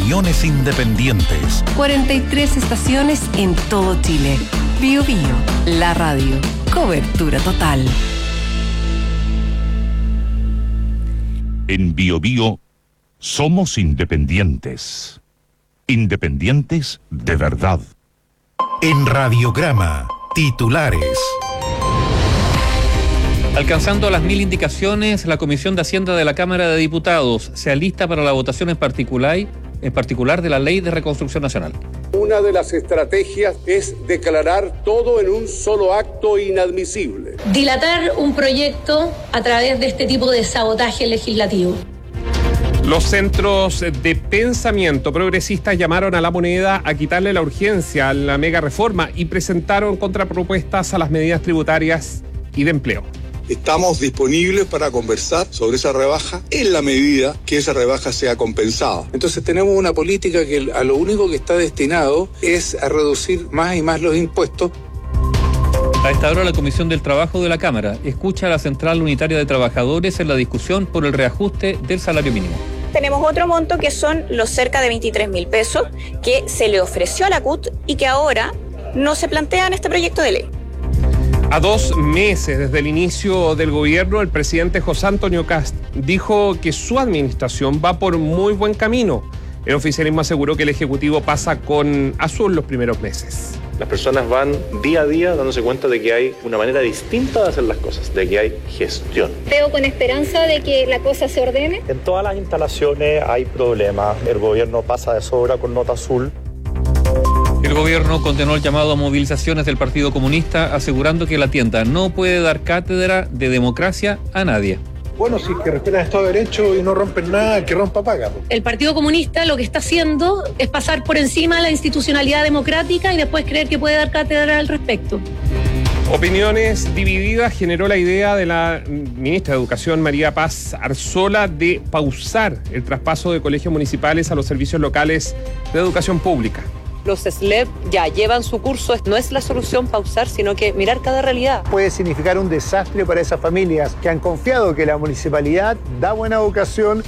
Opiniones independientes. 43 estaciones en todo Chile. Bio Bio, la radio. Cobertura total. En Bio Bio somos independientes. Independientes de verdad. En Radiograma, titulares. Alcanzando las 1000 indicaciones, la Comisión de Hacienda de la Cámara de Diputados se alista para la votación en particular de la Ley de Reconstrucción Nacional. Una de las estrategias es declarar todo en un solo acto inadmisible. Dilatar un proyecto a través de este tipo de sabotaje legislativo. Los centros de pensamiento progresistas llamaron a la moneda a quitarle la urgencia a la mega reforma y presentaron contrapropuestas a las medidas tributarias y de empleo. Estamos disponibles para conversar sobre esa rebaja en la medida que esa rebaja sea compensada. Entonces tenemos una política que a lo único que está destinado es a reducir más y más los impuestos. A esta hora la Comisión del Trabajo de la Cámara escucha a la Central Unitaria de Trabajadores en la discusión por el reajuste del salario mínimo. Tenemos otro monto que son los cerca de 23.000 pesos que se le ofreció a la CUT y que ahora no se plantea en este proyecto de ley. A 2 meses desde el inicio del gobierno, el presidente José Antonio Kast dijo que su administración va por muy buen camino. El oficialismo aseguró que el Ejecutivo pasa con azul los primeros meses. Las personas van día a día dándose cuenta de que hay una manera distinta de hacer las cosas, de que hay gestión. Veo con esperanza de que la cosa se ordene. En todas las instalaciones hay problemas. El gobierno pasa de sobra con nota azul. El gobierno condenó el llamado a movilizaciones del Partido Comunista, asegurando que la tienda no puede dar cátedra de democracia a nadie. Bueno, si es que respetan el Estado de Derecho y no rompen nada, el que rompa paga. El Partido Comunista lo que está haciendo es pasar por encima de la institucionalidad democrática y después creer que puede dar cátedra al respecto. Opiniones divididas generó la idea de la ministra de Educación, María Paz Arzola, de pausar el traspaso de colegios municipales a los servicios locales de educación pública. Los SLEP ya llevan su curso, no es la solución pausar, sino que mirar cada realidad. Puede significar un desastre para esas familias que han confiado que la municipalidad da buena educación.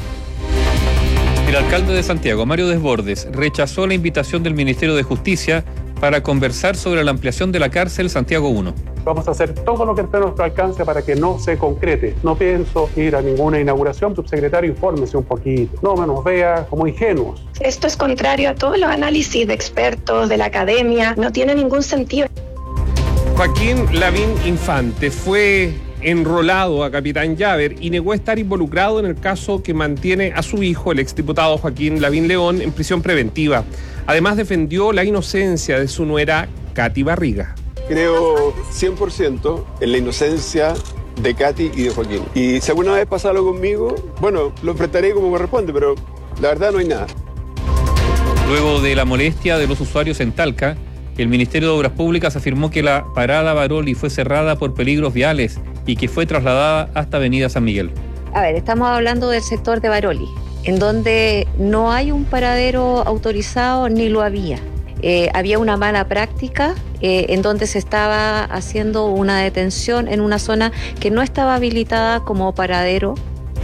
El alcalde de Santiago, Mario Desbordes, rechazó la invitación del Ministerio de Justicia para conversar sobre la ampliación de la cárcel Santiago 1. Vamos a hacer todo lo que esté a nuestro alcance para que no se concrete. No pienso ir a ninguna inauguración. Subsecretario, infórmese un poquito. No me nos vea como ingenuos. Esto es contrario a todos los análisis de expertos, de la academia. No tiene ningún sentido. Joaquín Lavín Infante fue enrolado a Capitán Llaver y negó estar involucrado en el caso que mantiene a su hijo, el exdiputado Joaquín Lavín León, en prisión preventiva. Además, defendió la inocencia de su nuera, Katy Barriga. Creo 100% en la inocencia de Katy y de Joaquín. Y si alguna vez pasa algo conmigo, bueno, lo enfrentaré como corresponde, pero la verdad no hay nada. Luego de la molestia de los usuarios en Talca, el Ministerio de Obras Públicas afirmó que la parada Baroli fue cerrada por peligros viales y que fue trasladada hasta Avenida San Miguel. A ver, estamos hablando del sector de Baroli, en donde no hay un paradero autorizado ni lo había. Había una mala práctica en donde se estaba haciendo una detención en una zona que no estaba habilitada como paradero.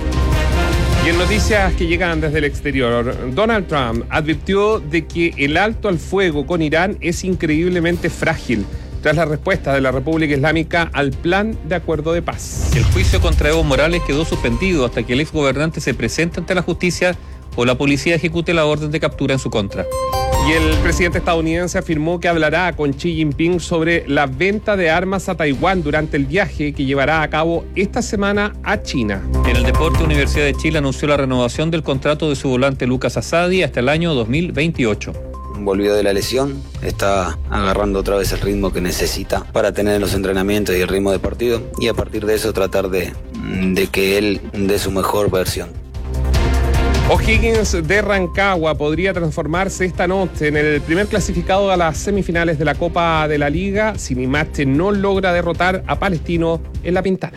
Y en noticias que llegan desde el exterior, Donald Trump advirtió de que el alto al fuego con Irán es increíblemente frágil tras la respuesta de la República Islámica al plan de acuerdo de paz. El juicio contra Evo Morales quedó suspendido hasta que el exgobernante se presente ante la justicia o la policía ejecute la orden de captura en su contra. Y el presidente estadounidense afirmó que hablará con Xi Jinping sobre la venta de armas a Taiwán durante el viaje que llevará a cabo esta semana a China. En el deporte, Universidad de Chile anunció la renovación del contrato de su volante Lucas Asadi hasta el año 2028. Volvió de la lesión, está agarrando otra vez el ritmo que necesita para tener los entrenamientos y el ritmo de partido, y a partir de eso tratar de que él dé su mejor versión. O'Higgins de Rancagua podría transformarse esta noche en el primer clasificado a las semifinales de la Copa de la Liga si Limache no logra derrotar a Palestino en La Pintana.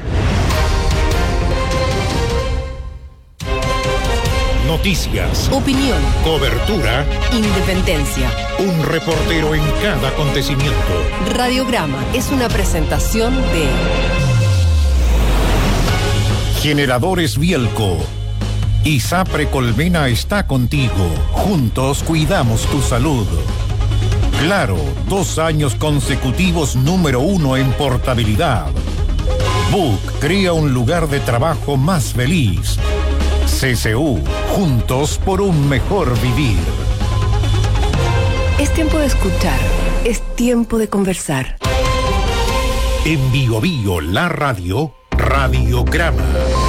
Noticias, opinión, cobertura, independencia. Un reportero en cada acontecimiento. Radiograma es una presentación de Generadores Bielco. ISAPRE Colmena está contigo. Juntos cuidamos tu salud. Claro, 2 años consecutivos número 1 en portabilidad. Book crea un lugar de trabajo más feliz. CCU, juntos por un mejor vivir. Es tiempo de escuchar, es tiempo de conversar. En Bio Bio, la radio, Radiograma.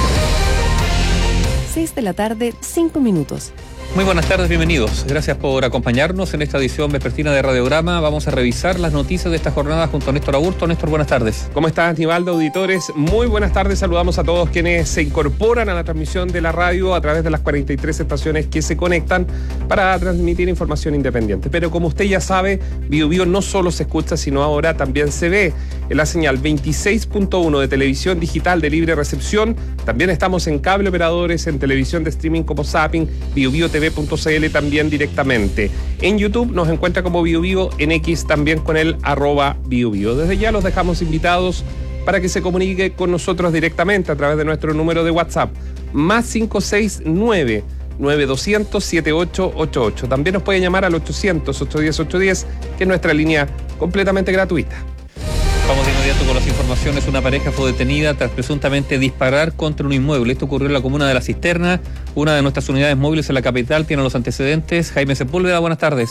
6 de la tarde, 5 minutos. Muy buenas tardes, bienvenidos. Gracias por acompañarnos en esta edición vespertina de Radiograma. Vamos a revisar las noticias de esta jornada junto a Néstor Aburto. Néstor, buenas tardes. ¿Cómo estás, Aníbaldo, auditores? Muy buenas tardes. Saludamos a todos quienes se incorporan a la transmisión de la radio a través de las 43 estaciones que se conectan para transmitir información independiente. Pero como usted ya sabe, Bio Bio no solo se escucha, sino ahora también se ve en la señal 26.1 de televisión digital de libre recepción. También estamos en cable operadores, en televisión de streaming como Zapping, BioBioTV.cl también directamente. En YouTube nos encuentra como BioBio, en X también con el @BioBio. Desde ya los dejamos invitados para que se comunique con nosotros directamente a través de nuestro número de WhatsApp, más 569 9200 7888. También nos puede llamar al 800 810 810, que es nuestra línea completamente gratuita. Vamos de inmediato con las informaciones. Una pareja fue detenida tras presuntamente disparar contra un inmueble. Esto ocurrió en la comuna de La Cisterna. Una de nuestras unidades móviles en la capital tiene los antecedentes. Jaime Sepúlveda, buenas tardes.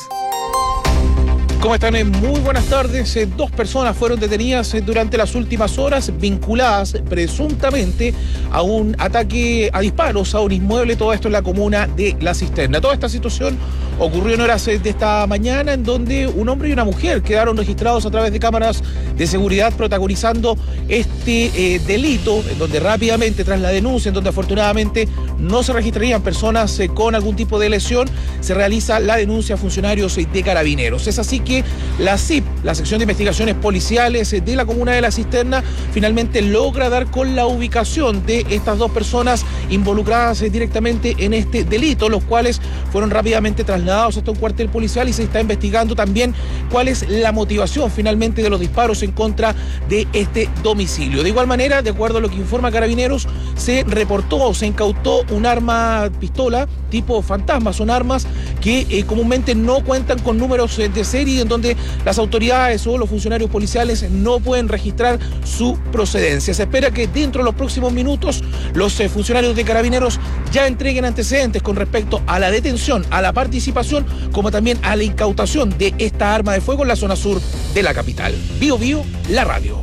¿Cómo están? Muy buenas tardes. 2 personas fueron detenidas durante las últimas horas, vinculadas presuntamente a un ataque a disparos a un inmueble, todo esto en la comuna de La Cisterna. Toda esta situación ocurrió en horas de esta mañana, en donde un hombre y una mujer quedaron registrados a través de cámaras de seguridad protagonizando este delito, en donde rápidamente, tras la denuncia, en donde afortunadamente no se registrarían personas con algún tipo de lesión, se realiza la denuncia a funcionarios de Carabineros. Es así que la SIP, la sección de investigaciones policiales de la comuna de La Cisterna, finalmente logra dar con la ubicación de estas 2 personas involucradas directamente en este delito, los cuales fueron rápidamente trasladados hasta un cuartel policial, y se está investigando también cuál es la motivación finalmente de los disparos en contra de este domicilio. De igual manera, de acuerdo a lo que informa Carabineros, se reportó, se incautó un arma pistola tipo fantasma. Son armas que comúnmente no cuentan con números de serie, en donde las autoridades o los funcionarios policiales no pueden registrar su procedencia. Se espera que dentro de los próximos minutos los funcionarios de Carabineros ya entreguen antecedentes con respecto a la detención, a la participación, como también a la incautación de esta arma de fuego en la zona sur de la capital. Bio Bio, la radio.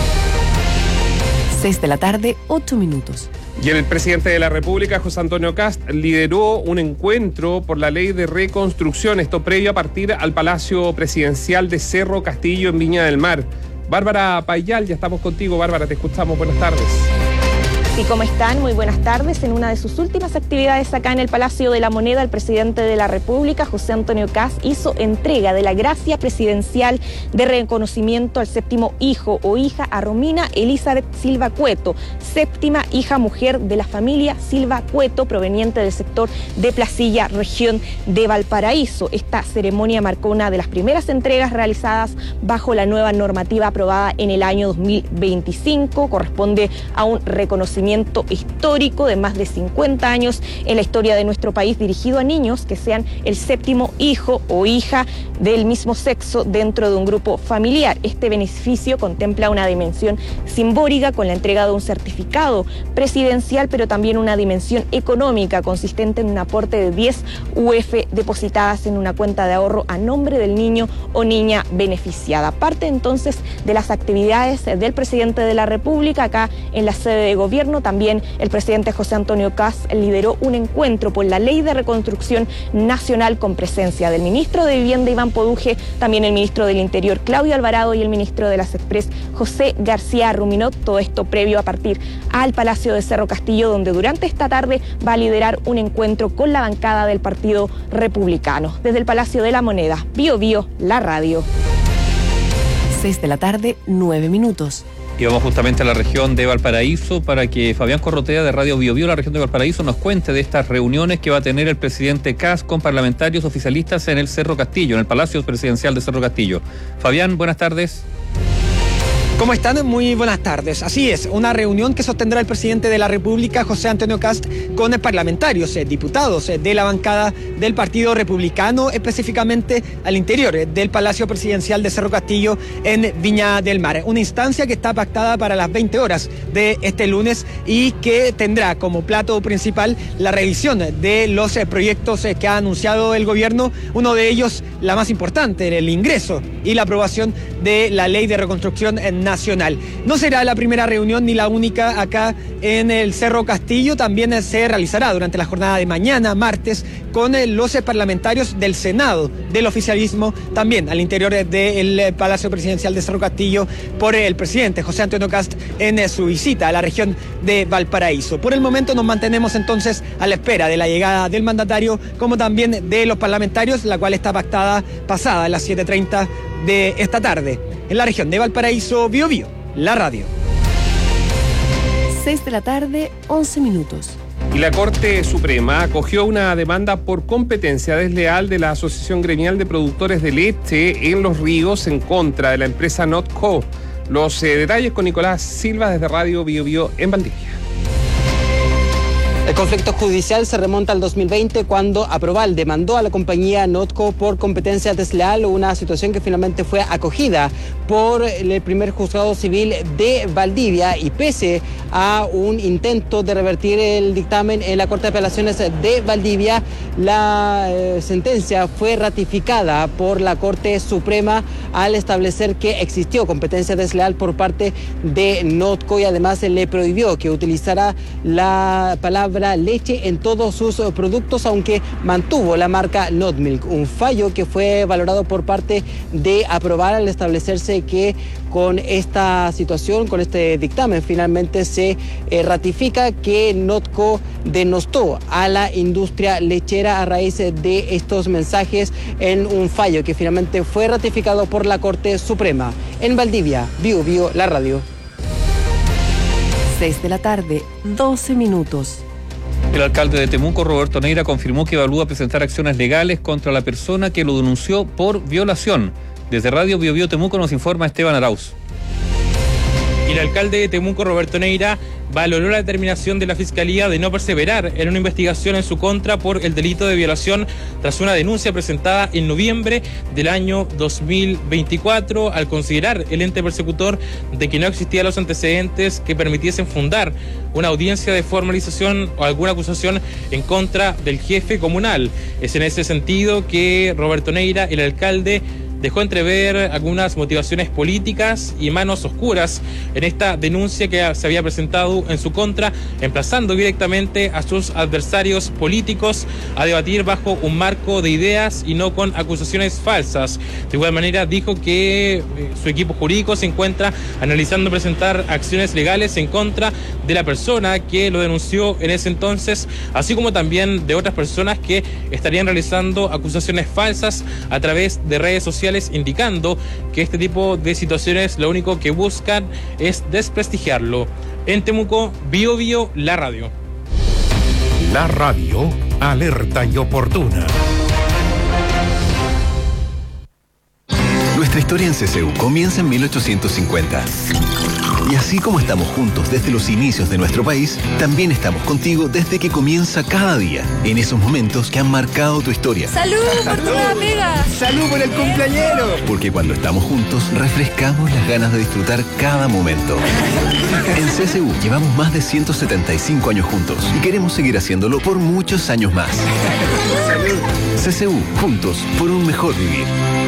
6 de la tarde, 8 minutos. Y el presidente de la República, José Antonio Kast, lideró un encuentro por la ley de reconstrucción, esto previo a partir al Palacio Presidencial de Cerro Castillo en Viña del Mar. Bárbara Payal, ya estamos contigo. Bárbara, te escuchamos. Buenas tardes. Sí, ¿cómo están? Muy buenas tardes. En una de sus últimas actividades acá en el Palacio de la Moneda, el presidente de la República, José Antonio Kast, hizo entrega de la gracia presidencial de reconocimiento al 7º hijo o hija a Romina Elizabeth Silva Cueto, 7ª hija mujer de la familia Silva Cueto, proveniente del sector de Placilla, región de Valparaíso. Esta ceremonia marcó una de las primeras entregas realizadas bajo la nueva normativa aprobada en el año 2025. Corresponde a un reconocimiento histórico de más de 50 años en la historia de nuestro país, dirigido a niños que sean el 7º hijo o hija del mismo sexo dentro de un grupo familiar. Este beneficio contempla una dimensión simbólica con la entrega de un certificado presidencial, pero también una dimensión económica consistente en un aporte de 10 UF depositadas en una cuenta de ahorro a nombre del niño o niña beneficiada. Parte entonces de las actividades del presidente de la República acá en la sede de gobierno. También el presidente José Antonio Kast lideró un encuentro por la Ley de Reconstrucción Nacional con presencia del ministro de Vivienda Iván Poduje, también el ministro del Interior Claudio Alvarado y el ministro de las Express José García Ruminot. Todo esto previo a partir al Palacio de Cerro Castillo, donde durante esta tarde va a liderar un encuentro con la bancada del Partido Republicano. Desde el Palacio de la Moneda, Bio Bio, la radio. 6 de la tarde, 9 minutos. Y vamos justamente a la región de Valparaíso para que Fabián Corrotea de Radio Bio Bio, la región de Valparaíso, nos cuente de estas reuniones que va a tener el presidente Kast con parlamentarios oficialistas en el Cerro Castillo, en el Palacio Presidencial de Cerro Castillo. Fabián, buenas tardes. ¿Cómo están? Muy buenas tardes. Así es, una reunión que sostendrá el presidente de la República, José Antonio Kast, con parlamentarios, diputados de la bancada del Partido Republicano, específicamente al interior del Palacio Presidencial de Cerro Castillo en Viña del Mar. Una instancia que está pactada para las 20 horas de este lunes y que tendrá como plato principal la revisión de los proyectos que ha anunciado el gobierno, uno de ellos, la más importante, el ingreso y la aprobación de la Ley de Reconstrucción Nacional. No será la primera reunión ni la única acá en el Cerro Castillo, también se realizará durante la jornada de mañana, martes, con los parlamentarios del Senado, del oficialismo, también al interior del Palacio Presidencial de Cerro Castillo, por el presidente José Antonio Kast en su visita a la región de Valparaíso. Por el momento nos mantenemos entonces a la espera de la llegada del mandatario, como también de los parlamentarios, la cual está pactada pasada a las 7:30 de esta tarde. En la región de Valparaíso, Biobío, la radio. 6 de la tarde, 11 minutos. Y la Corte Suprema acogió una demanda por competencia desleal de la Asociación Gremial de Productores de Leche en Los Ríos en contra de la empresa Notco. Los detalles con Nicolás Silva desde Radio Biobío en Valdivia. El conflicto judicial se remonta al 2020 cuando Aproval demandó a la compañía Notco por competencia desleal, una situación que finalmente fue acogida por el primer juzgado civil de Valdivia, y pese a un intento de revertir el dictamen en la Corte de Apelaciones de Valdivia, la sentencia fue ratificada por la Corte Suprema al establecer que existió competencia desleal por parte de Notco, y además le prohibió que utilizara la palabra leche en todos sus productos, aunque mantuvo la marca Notmilk, un fallo que fue valorado por parte de Aproval al establecerse que con esta situación, con este dictamen, finalmente se ratifica que Notco denostó a la industria lechera a raíz de estos mensajes en un fallo que finalmente fue ratificado por la Corte Suprema. En Valdivia, Biobío, la radio. 6 de la tarde, 12 minutos. El alcalde de Temuco, Roberto Neira, confirmó que evalúa presentar acciones legales contra la persona que lo denunció por violación. Desde Radio Biobío Temuco nos informa Esteban Arauz. El alcalde de Temuco, Roberto Neira, valoró la determinación de la Fiscalía de no perseverar en una investigación en su contra por el delito de violación tras una denuncia presentada en noviembre del año 2024, al considerar el ente persecutor de que no existían los antecedentes que permitiesen fundar una audiencia de formalización o alguna acusación en contra del jefe comunal. Es en ese sentido que Roberto Neira, el alcalde, dejó entrever algunas motivaciones políticas y manos oscuras en esta denuncia que se había presentado en su contra, emplazando directamente a sus adversarios políticos a debatir bajo un marco de ideas y no con acusaciones falsas. De igual manera dijo que su equipo jurídico se encuentra analizando presentar acciones legales en contra de la persona que lo denunció en ese entonces, así como también de otras personas que estarían realizando acusaciones falsas a través de redes sociales, indicando que este tipo de situaciones lo único que buscan es desprestigiarlo. En Temuco, Biobío, la radio. La radio, alerta y oportuna. Nuestra historia en CCU comienza en 1850. Y así como estamos juntos desde los inicios de nuestro país, también estamos contigo desde que comienza cada día, en esos momentos que han marcado tu historia. ¡Salud por tu nueva pega! ¡Salud por el cumpleañero! Porque cuando estamos juntos, refrescamos las ganas de disfrutar cada momento. En CCU llevamos más de 175 años juntos y queremos seguir haciéndolo por muchos años más. ¡Salud! CCU, juntos por un mejor vivir.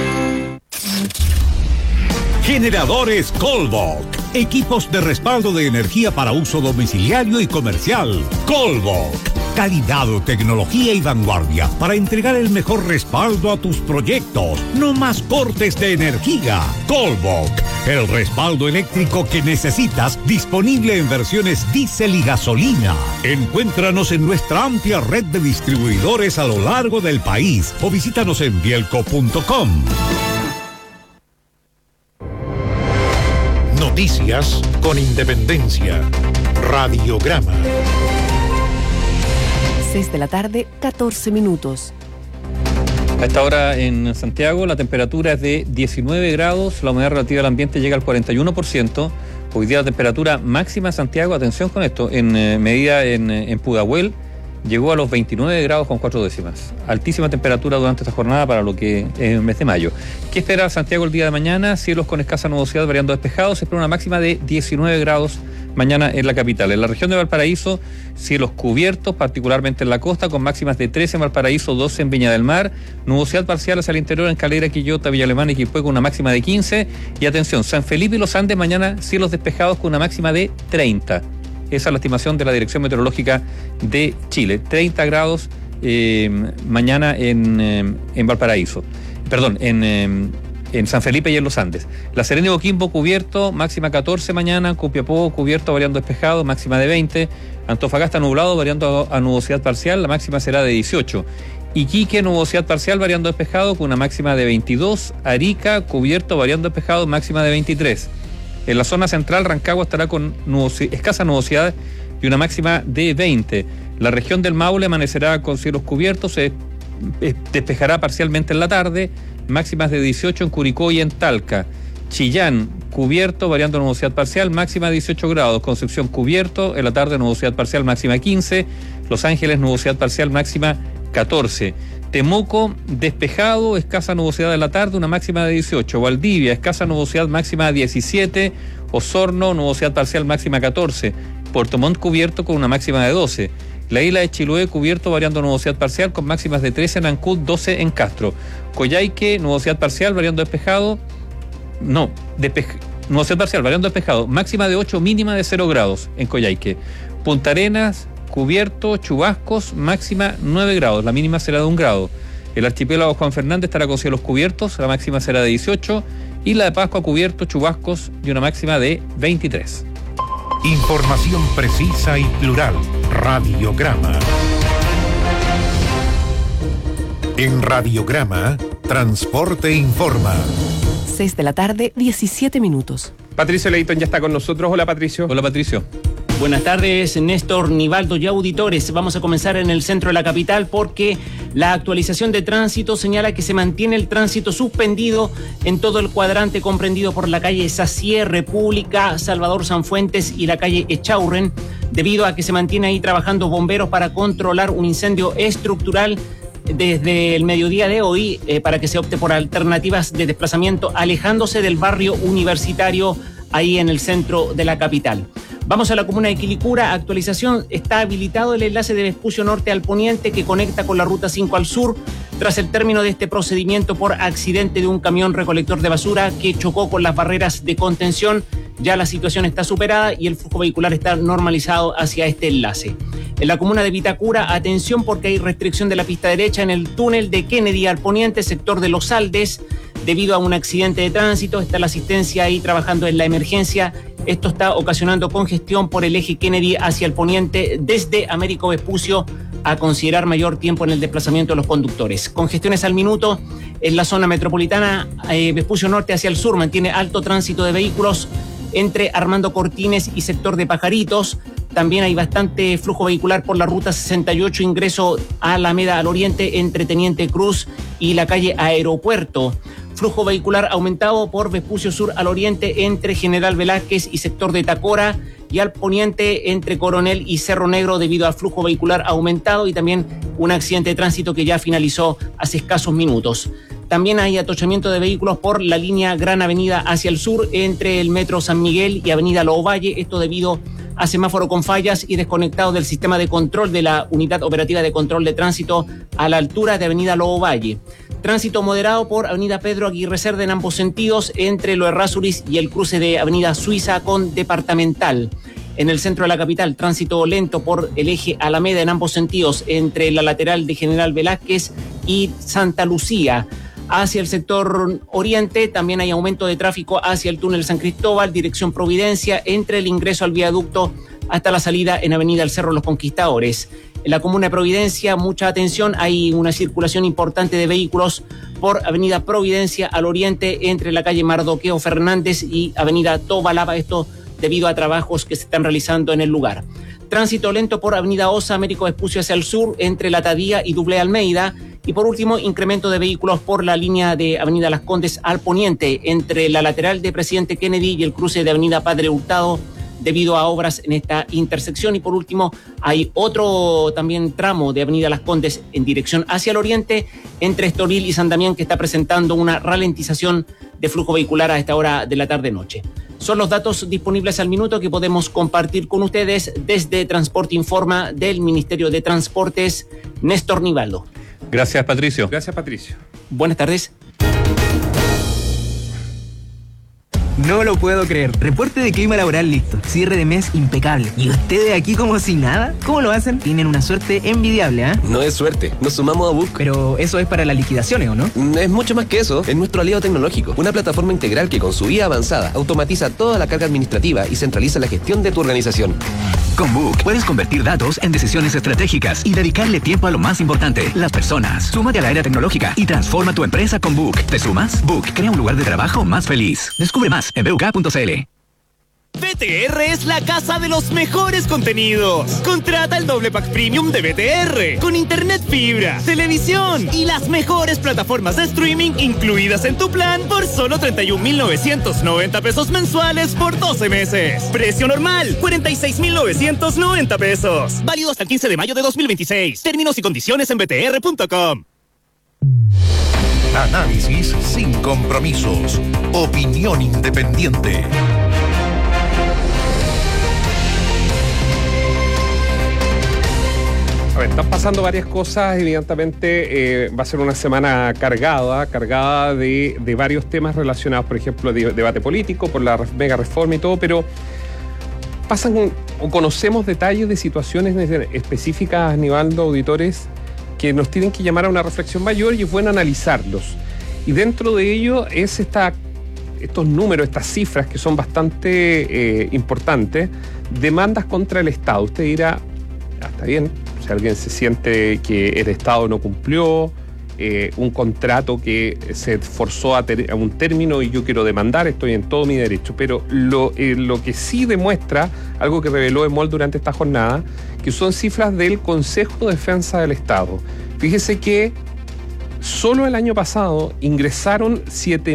Generadores Colvolk. Equipos de respaldo de energía para uso domiciliario y comercial. Colvolk. Calidad, tecnología y vanguardia para entregar el mejor respaldo a tus proyectos. No más cortes de energía. Colvolk. El respaldo eléctrico que necesitas, disponible en versiones diésel y gasolina. Encuéntranos en nuestra amplia red de distribuidores a lo largo del país o visítanos en bielco.com. Noticias con independencia. Radiograma. 6 de la tarde, 14 minutos. A esta hora en Santiago la temperatura es de 19 grados, la humedad relativa del ambiente llega al 41%. Hoy día la temperatura máxima en Santiago, atención con esto, en medida en Pudahuel, llegó a los 29 grados con 4 décimas. Altísima temperatura durante esta jornada para lo que es el mes de mayo. ¿Qué espera Santiago el día de mañana? Cielos con escasa nubosidad variando despejados. Se espera una máxima de 19 grados mañana en la capital. En la región de Valparaíso, cielos cubiertos, particularmente en la costa, con máximas de 13 en Valparaíso, 12 en Viña del Mar. Nubosidad parcial hacia el interior en Calera, Quillota, Villa Alemana y Quilpué con una máxima de 15. Y atención, San Felipe y Los Andes mañana cielos despejados con una máxima de 30. Esa es la estimación de la Dirección Meteorológica de Chile. 30 grados mañana en Valparaíso. Perdón, en San Felipe y en Los Andes. La Serena y Coquimbo cubierto, máxima 14 mañana. Copiapó cubierto, variando despejado, máxima de 20. Antofagasta nublado, variando a nubosidad parcial, la máxima será de 18. Iquique, nubosidad parcial, variando despejado, con una máxima de 22. Arica, cubierto, variando despejado, máxima de 23. En la zona central, Rancagua estará con escasa nubosidad y una máxima de 20. La región del Maule amanecerá con cielos cubiertos, se despejará parcialmente en la tarde, máximas de 18 en Curicó y en Talca. Chillán, cubierto, variando nubosidad parcial, máxima de 18 grados. Concepción, cubierto, en la tarde nubosidad parcial, máxima 15. Los Ángeles, nubosidad parcial, máxima 14. Temuco, despejado, escasa nubosidad en la tarde, una máxima de 18. Valdivia, escasa nubosidad, máxima de 17. Osorno, nubosidad parcial, máxima 14. Puerto Montt, cubierto con una máxima de 12. La isla de Chiloé, cubierto, variando nubosidad parcial, con máximas de 13 en Ancud, 12 en Castro. Coyhaique, nubosidad parcial, variando despejado. Nubosidad parcial, variando despejado, máxima de 8, mínima de 0 grados en Coyhaique. Punta Arenas, cubierto, chubascos, máxima 9 grados, la mínima será de 1 grado. El archipiélago Juan Fernández estará con cielos cubiertos, la máxima será de 18. Isla de Pascua, cubierto, chubascos y una máxima de 23. Información precisa y plural. Radiograma. En Radiograma, Transporte Informa. 6 de la tarde, 17 minutos. Patricio Leighton ya está con nosotros. Hola, Patricio. Hola, Patricio. Buenas tardes, Néstor, Nivaldo y auditores. Vamos a comenzar en el centro de la capital porque la actualización de tránsito señala que se mantiene el tránsito suspendido en todo el cuadrante comprendido por la calle Sacié, República, Salvador Sanfuentes y la calle Echaurren, debido a que se mantiene ahí trabajando bomberos para controlar un incendio estructural desde el mediodía de hoy, para que se opte por alternativas de desplazamiento alejándose del barrio universitario ahí en el centro de la capital. Vamos a la comuna de Quilicura. Actualización: está habilitado el enlace de Vespucio Norte al poniente que conecta con la ruta 5 al sur tras el término de este procedimiento por accidente de un camión recolector de basura que chocó con las barreras de contención. Ya la situación está superada y el flujo vehicular está normalizado hacia este enlace. En la comuna de Vitacura, atención porque hay restricción de la pista derecha en el túnel de Kennedy al poniente, sector de Los Aldes, debido a un accidente de tránsito. Está la asistencia ahí trabajando en la emergencia. Esto está ocasionando congestión por el eje Kennedy hacia el poniente desde Américo Vespucio, a considerar mayor tiempo en el desplazamiento de los conductores. Congestiones al minuto en la zona metropolitana. Vespucio Norte hacia el sur mantiene alto tránsito de vehículos entre Armando Cortines y sector de Pajaritos. También hay bastante flujo vehicular por la ruta 68, ingreso a Alameda al oriente entre Teniente Cruz y la calle Aeropuerto. Flujo vehicular aumentado por Vespucio Sur al oriente entre General Velázquez y sector de Tacora, y al poniente entre Coronel y Cerro Negro debido al flujo vehicular aumentado y también un accidente de tránsito que ya finalizó hace escasos minutos. También hay atochamiento de vehículos por la línea Gran Avenida hacia el sur entre el Metro San Miguel y Avenida Loovalle, esto debido a semáforo con fallas y desconectado del sistema de control de la Unidad Operativa de Control de Tránsito a la altura de Avenida Loovalle. Tránsito moderado por Avenida Pedro Aguirre Cerda en ambos sentidos entre Lo Errázuriz y el cruce de Avenida Suiza con Departamental. En el centro de la capital, tránsito lento por el eje Alameda en ambos sentidos entre la lateral de General Velázquez y Santa Lucía. Hacia el sector oriente también hay aumento de tráfico hacia el túnel San Cristóbal, dirección Providencia, entre el ingreso al viaducto hasta la salida en Avenida El Cerro Los Conquistadores. En la comuna de Providencia, mucha atención, hay una circulación importante de vehículos por Avenida Providencia al oriente entre la calle Mardoqueo Fernández y Avenida Tobalaba, esto debido a trabajos que se están realizando en el lugar. Tránsito lento por Avenida Osa, Américo Vespucio hacia el sur, entre La Tadía y Dublé Almeida, Y por último, incremento de vehículos por la línea de Avenida Las Condes al poniente, entre la lateral de Presidente Kennedy y el cruce de Avenida Padre Hurtado, debido a obras en esta intersección. Y por último, hay otro también tramo de Avenida Las Condes en dirección hacia el oriente, entre Estoril y San Damián, que está presentando una ralentización de flujo vehicular a esta hora de la tarde-noche. Son los datos disponibles al minuto que podemos compartir con ustedes desde Transporte Informa del Ministerio de Transportes. Néstor Nivaldo. Gracias, Patricio. Gracias, Patricio. Buenas tardes. No lo puedo creer. Reporte de clima laboral listo. Cierre de mes impecable. ¿Y ustedes aquí como si nada? ¿Cómo lo hacen? Tienen una suerte envidiable, ¿eh? No es suerte. Nos sumamos a Book. Pero eso es para las liquidaciones, ¿o no? Es mucho más que eso. Es nuestro aliado tecnológico. Una plataforma integral que con su IA avanzada automatiza toda la carga administrativa y centraliza la gestión de tu organización. Con Book puedes convertir datos en decisiones estratégicas y dedicarle tiempo a lo más importante, las personas. Súmate a la era tecnológica y transforma tu empresa con Book. ¿Te sumas? Book crea un lugar de trabajo más feliz. Descubre más en buk.cl. BTR es la casa de los mejores contenidos. Contrata el doble pack premium de BTR con internet fibra, televisión y las mejores plataformas de streaming incluidas en tu plan por solo 31,990 pesos mensuales por 12 meses. Precio normal, 46,990 pesos. Válido hasta el 15 de mayo de 2026. Términos y condiciones en btr.com. Análisis sin compromisos. Opinión independiente. A ver, están pasando varias cosas, evidentemente va a ser una semana cargada de varios temas relacionados, por ejemplo, debate político, por la mega reforma y todo, pero conocemos detalles de situaciones específicas, Nivaldo, auditores, que nos tienen que llamar a una reflexión mayor y es bueno analizarlos. Y dentro de ello es estos números, estas cifras que son bastante importantes, demandas contra el Estado. Usted dirá, está bien, si alguien se siente que el Estado no cumplió un contrato que se forzó a un término y yo quiero demandar, estoy en todo mi derecho. Pero lo que sí demuestra, algo que reveló EMOL durante esta jornada, que son cifras del Consejo de Defensa del Estado. Fíjese que solo el año pasado ingresaron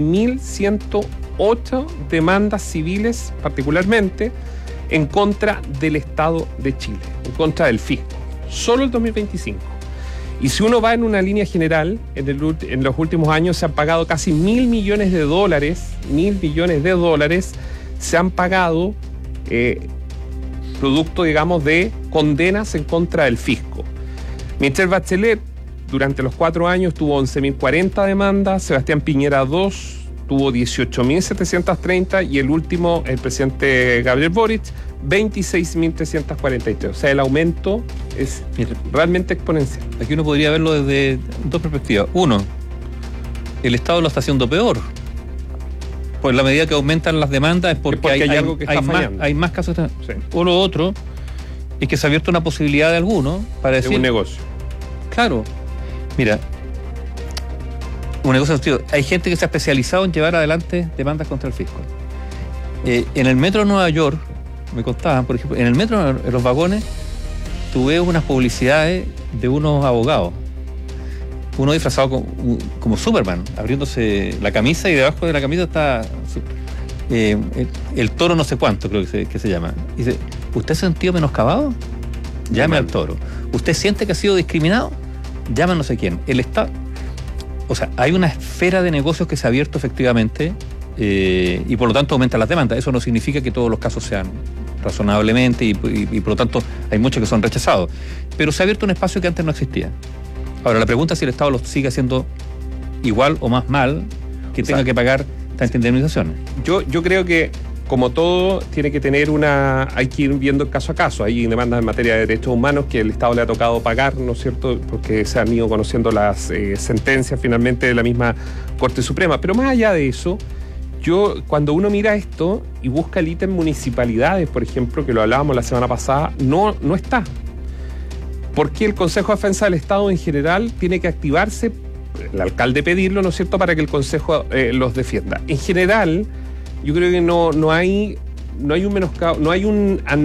7.108 demandas civiles, particularmente en contra del Estado de Chile, en contra del fisco. Solo el 2025. Y si uno va en una línea general, en los últimos años se han pagado casi $1.000 millones. $1.000 millones se han pagado producto, digamos, de condenas en contra del fisco. Michelle Bachelet, durante los 4 años, tuvo 11.040 demandas, Sebastián Piñera 2 tuvo 18.730 y el último, el presidente Gabriel Boric, 26.343. O sea, el aumento es realmente exponencial. Aquí uno podría verlo desde dos perspectivas. Uno, el Estado lo está haciendo peor. Pues la medida que aumentan las demandas es porque hay algo que está fallando. Hay más casos. Sí. O lo otro es que se ha abierto una posibilidad de alguno para decir... Es un negocio. Claro. Mira, un negocio, tío, hay gente que se ha especializado en llevar adelante demandas contra el fisco. En el metro de Nueva York, me contaban, por ejemplo, en el metro, en los vagones, tuve unas publicidades de unos abogados. Uno disfrazado como Superman, abriéndose la camisa y debajo de la camisa está el toro no sé cuánto, creo que se llama. Dice, ¿usted se ha sentido menoscabado? Llame al toro. ¿Usted siente que ha sido discriminado? Llama a no sé quién. El Estado... O sea, hay una esfera de negocios que se ha abierto efectivamente y por lo tanto aumentan las demandas. Eso no significa que todos los casos sean razonablemente y por lo tanto hay muchos que son rechazados. Pero se ha abierto un espacio que antes no existía. Ahora, la pregunta es si el Estado lo sigue haciendo igual o más mal que tenga que pagar tantas indemnizaciones. Yo creo que, como todo, tiene que tener hay que ir viendo caso a caso. Hay demandas en materia de derechos humanos que el Estado le ha tocado pagar, ¿no es cierto?, porque se han ido conociendo las sentencias finalmente de la misma Corte Suprema. Pero más allá de eso, cuando uno mira esto y busca el ítem municipalidades, por ejemplo, que lo hablábamos la semana pasada, no está. Porque el Consejo de Defensa del Estado en general tiene que activarse, el alcalde pedirlo, ¿no es cierto?, para que el Consejo los defienda. En general, yo creo que no hay un menoscabo, no hay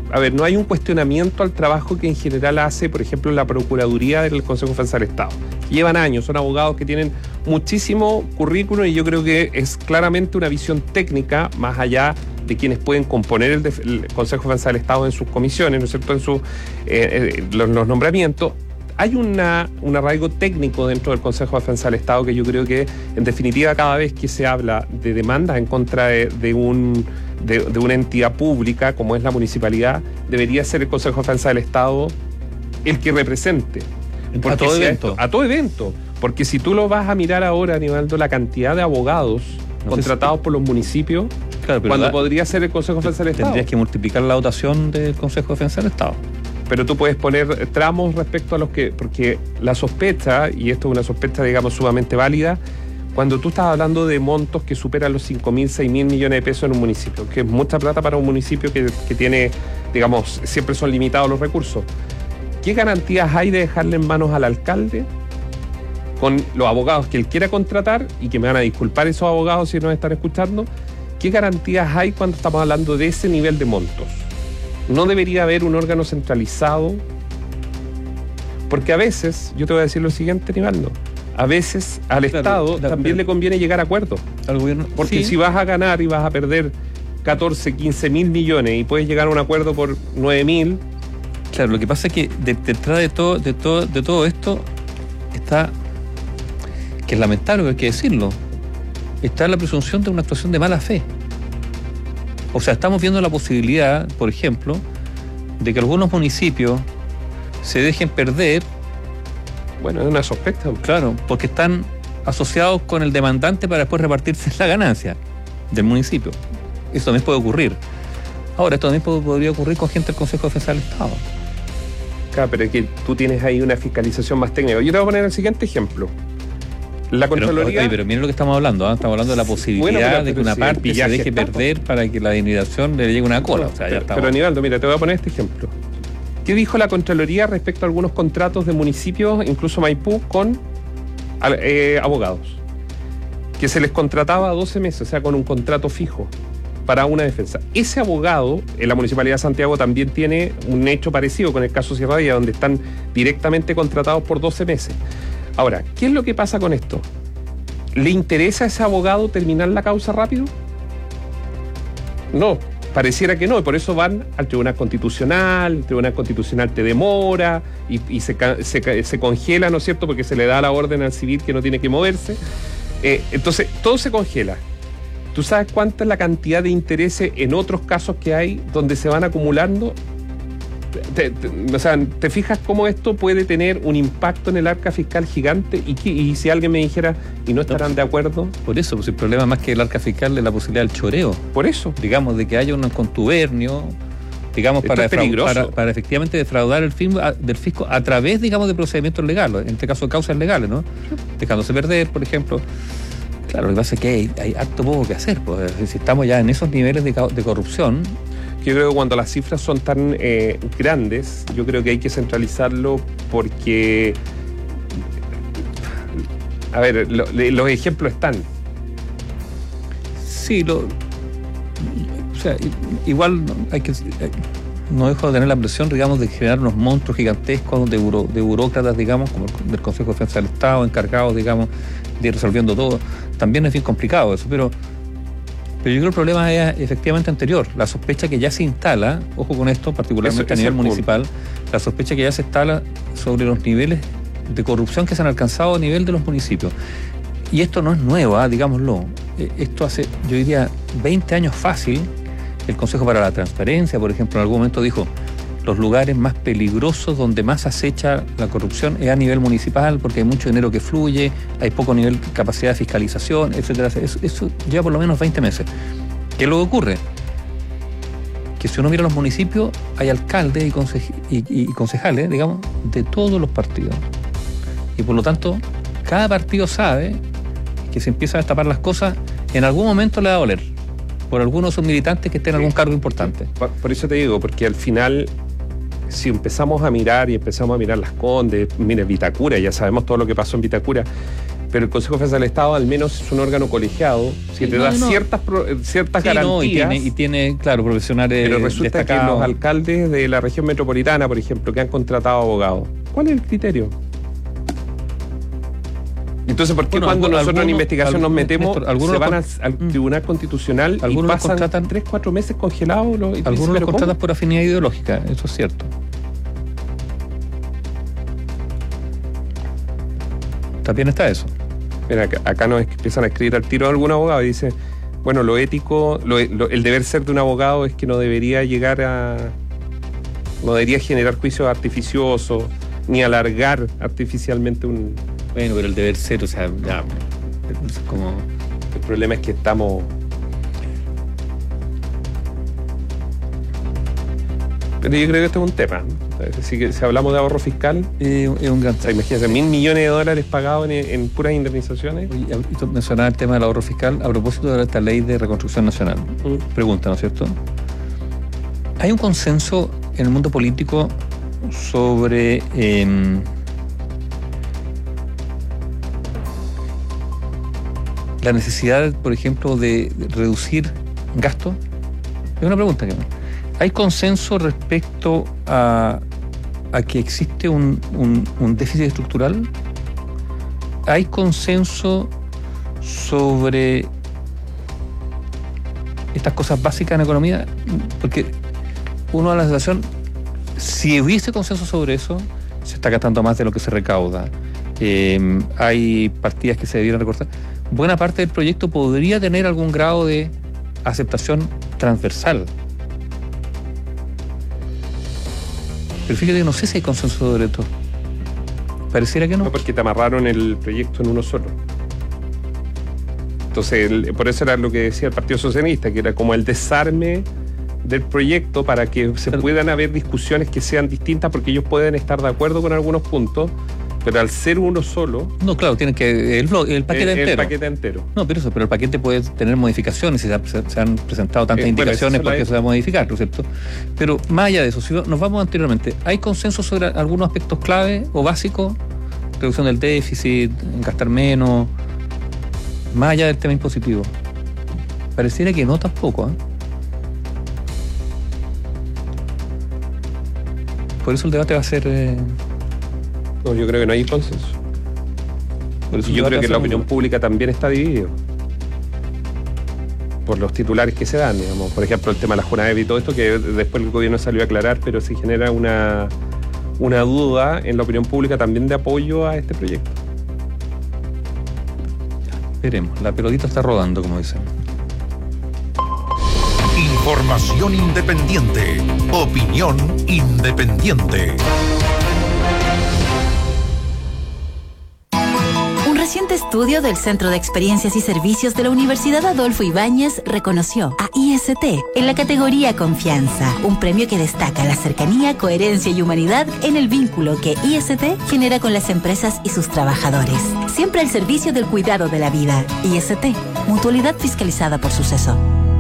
no hay un cuestionamiento al trabajo que en general hace, por ejemplo, la Procuraduría del Consejo de Defensa del Estado. Llevan años, son abogados que tienen muchísimo currículum y yo creo que es claramente una visión técnica más allá de quienes pueden componer el Consejo de Defensa del Estado en sus comisiones, ¿no es cierto?, en los nombramientos. Hay un arraigo técnico dentro del Consejo de Defensa del Estado que yo creo que, en definitiva, cada vez que se habla de demandas en contra de una entidad pública como es la municipalidad, debería ser el Consejo de Defensa del Estado el que represente. A todo evento. A todo evento. Porque si tú lo vas a mirar ahora, Aníbaldo, la cantidad de abogados contratados por los municipios, claro, cuando podría ser el Consejo de Defensa del Estado. Tendrías que multiplicar la dotación del Consejo de Defensa del Estado. Pero tú puedes poner tramos respecto a los que... Porque la sospecha, y esto es una sospecha, digamos, sumamente válida, cuando tú estás hablando de montos que superan los 5.000, 6.000 millones de pesos en un municipio, que es mucha plata para un municipio que tiene, digamos, siempre son limitados los recursos. ¿Qué garantías hay de dejarle en manos al alcalde con los abogados que él quiera contratar, y que me van a disculpar esos abogados si nos están escuchando? ¿Qué garantías hay cuando estamos hablando de ese nivel de montos? No debería haber un órgano centralizado, porque a veces, yo te voy a decir lo siguiente, Aníbaldo, a veces al Estado también le conviene llegar a acuerdos. Al gobierno, porque si vas a ganar y vas a perder 14, 15 mil millones y puedes llegar a un acuerdo por 9.000. Claro, lo que pasa es que detrás de todo esto está, que es lamentable, hay que decirlo, está la presunción de una actuación de mala fe. O sea, estamos viendo la posibilidad, por ejemplo, de que algunos municipios se dejen perder. Bueno, es una sospecha. Claro, porque están asociados con el demandante para después repartirse la ganancia del municipio. Eso también puede ocurrir. Ahora, esto también podría ocurrir con gente del Consejo de Defensa del Estado. Claro, pero es que tú tienes ahí una fiscalización más técnica. Yo te voy a poner el siguiente ejemplo. La Contraloría... Pero miren lo que estamos hablando, ¿eh? Estamos hablando de la posibilidad de que una parte se deje perder para que la disminución le llegue una cola. Pero Aníbaldo, mira, te voy a poner este ejemplo. ¿Qué dijo la Contraloría respecto a algunos contratos de municipios, incluso Maipú, con abogados? Que se les contrataba 12 meses, o sea, con un contrato fijo para una defensa. Ese abogado, en la Municipalidad de Santiago también tiene un hecho parecido con el caso Sierra Villa, donde están directamente contratados por 12 meses. Ahora, ¿qué es lo que pasa con esto? ¿Le interesa a ese abogado terminar la causa rápido? No, pareciera que no, y por eso van al Tribunal Constitucional. El Tribunal Constitucional te demora y se congela, ¿no es cierto?, porque se le da la orden al civil que no tiene que moverse. Entonces, todo se congela. ¿Tú sabes cuánta es la cantidad de intereses en otros casos que hay donde se van acumulando? O sea, ¿te fijas cómo esto puede tener un impacto en el arca fiscal gigante? Y si alguien me dijera, ¿y no estarán de acuerdo? Por eso, pues el problema más que el arca fiscal es la posibilidad del choreo. Por eso. Digamos, de que haya un contubernio, digamos, para efectivamente defraudar el fin del fisco a través, digamos, de procedimientos legales, en este caso de causas legales, ¿no? Dejándose perder, por ejemplo. Claro, lo que pasa es que hay harto poco que hacer, pues si estamos ya en esos niveles de corrupción. Yo creo que cuando las cifras son tan grandes, yo creo que hay que centralizarlo porque, a ver, los ejemplos están. Sí, o sea, igual hay que... No dejo de tener la presión, digamos, de generar unos monstruos gigantescos de burócratas, digamos, como el del Consejo de Defensa del Estado, encargados, digamos, de ir resolviendo todo. También es bien complicado eso, pero yo creo que el problema es efectivamente anterior. La sospecha que ya se instala, ojo con esto, particularmente a nivel municipal, la sospecha que ya se instala sobre los niveles de corrupción que se han alcanzado a nivel de los municipios. Y esto no es nuevo, digámoslo. Esto hace, yo diría, 20 años fácil. El Consejo para la Transparencia, por ejemplo, en algún momento dijo: los lugares más peligrosos donde más acecha la corrupción es a nivel municipal, porque hay mucho dinero que fluye, hay poco nivel de capacidad de fiscalización, etcétera. Eso lleva por lo menos 20 meses. ¿Qué luego ocurre? Que si uno mira los municipios, hay alcaldes y concejales, digamos, de todos los partidos. Y por lo tanto, cada partido sabe que si empiezan a destapar las cosas, en algún momento le va a doler. Por algunos de sus militantes que estén en algún cargo importante. Por eso te digo, porque al final, si empezamos a mirar las Condes, mire, Vitacura, ya sabemos todo lo que pasó en Vitacura, Pero el Consejo Defensa del Estado al menos es un órgano colegiado que te da ciertas garantías. Y tiene, claro, profesionales pero resulta destacados. que los alcaldes de la región metropolitana, por ejemplo, que han contratado abogados, ¿cuál es el criterio? Entonces, ¿por qué cuando nosotros en investigación nos metemos, se van al Tribunal Constitucional y pasan 3-4 meses congelados? Algunos los contratan por afinidad ideológica, eso es cierto. También está eso. Mira, acá nos empiezan a escribir al tiro a algún abogado y dice, bueno, lo ético, el deber ser de un abogado es que no debería no debería generar juicios artificiosos, ni alargar artificialmente un... Bueno, pero el deber ser, o sea, ya, es como... El problema es que estamos... Pero yo creo que esto es un tema, ¿no? Así que si hablamos de ahorro fiscal, es un gran... O sea, imagínense, $1.000 millones pagados en puras indemnizaciones. Oye, mencionaba el tema del ahorro fiscal a propósito de esta ley de reconstrucción nacional. Pregunta, ¿no es cierto? ¿Hay un consenso en el mundo político sobre la necesidad, por ejemplo, de reducir gastos? Es una pregunta que ¿hay consenso respecto a que existe un déficit estructural? ¿Hay consenso sobre estas cosas básicas en economía? Porque uno da la sensación, si hubiese consenso sobre eso, se está gastando más de lo que se recauda. Hay partidas que se debieran recortar. Buena parte del proyecto podría tener algún grado de aceptación transversal. Pero fíjate que no sé si hay consenso sobre esto. Pareciera que no. No, porque te amarraron el proyecto en uno solo. Entonces, por eso era lo que decía el Partido Socialista, que era como el desarme del proyecto para que se puedan haber discusiones que sean distintas, porque ellos pueden estar de acuerdo con algunos puntos, pero al ser uno solo... No, claro, tienen que... El paquete entero. El paquete entero. No, pero el paquete puede tener modificaciones, se han presentado tantas indicaciones porque se va a modificar, ¿no es cierto? Pero más allá de eso, si nos vamos anteriormente, ¿hay consenso sobre algunos aspectos clave o básicos? Reducción del déficit, gastar menos, más allá del tema impositivo. Pareciera que no tampoco, ¿eh? Por eso el debate va a ser... No, yo creo que no hay consenso. Y yo creo que la opinión pública también está dividida por los titulares que se dan, digamos. Por ejemplo, el tema de la Junaev y todo esto, que después el gobierno salió a aclarar, pero sí genera una duda en la opinión pública también de apoyo a este proyecto. Veremos, la pelotita está rodando, como dicen. Información independiente. Opinión independiente. Un reciente estudio del Centro de Experiencias y Servicios de la Universidad Adolfo Ibáñez reconoció a IST en la categoría Confianza, un premio que destaca la cercanía, coherencia y humanidad en el vínculo que IST genera con las empresas y sus trabajadores. Siempre al servicio del cuidado de la vida. IST, mutualidad fiscalizada por Suceso.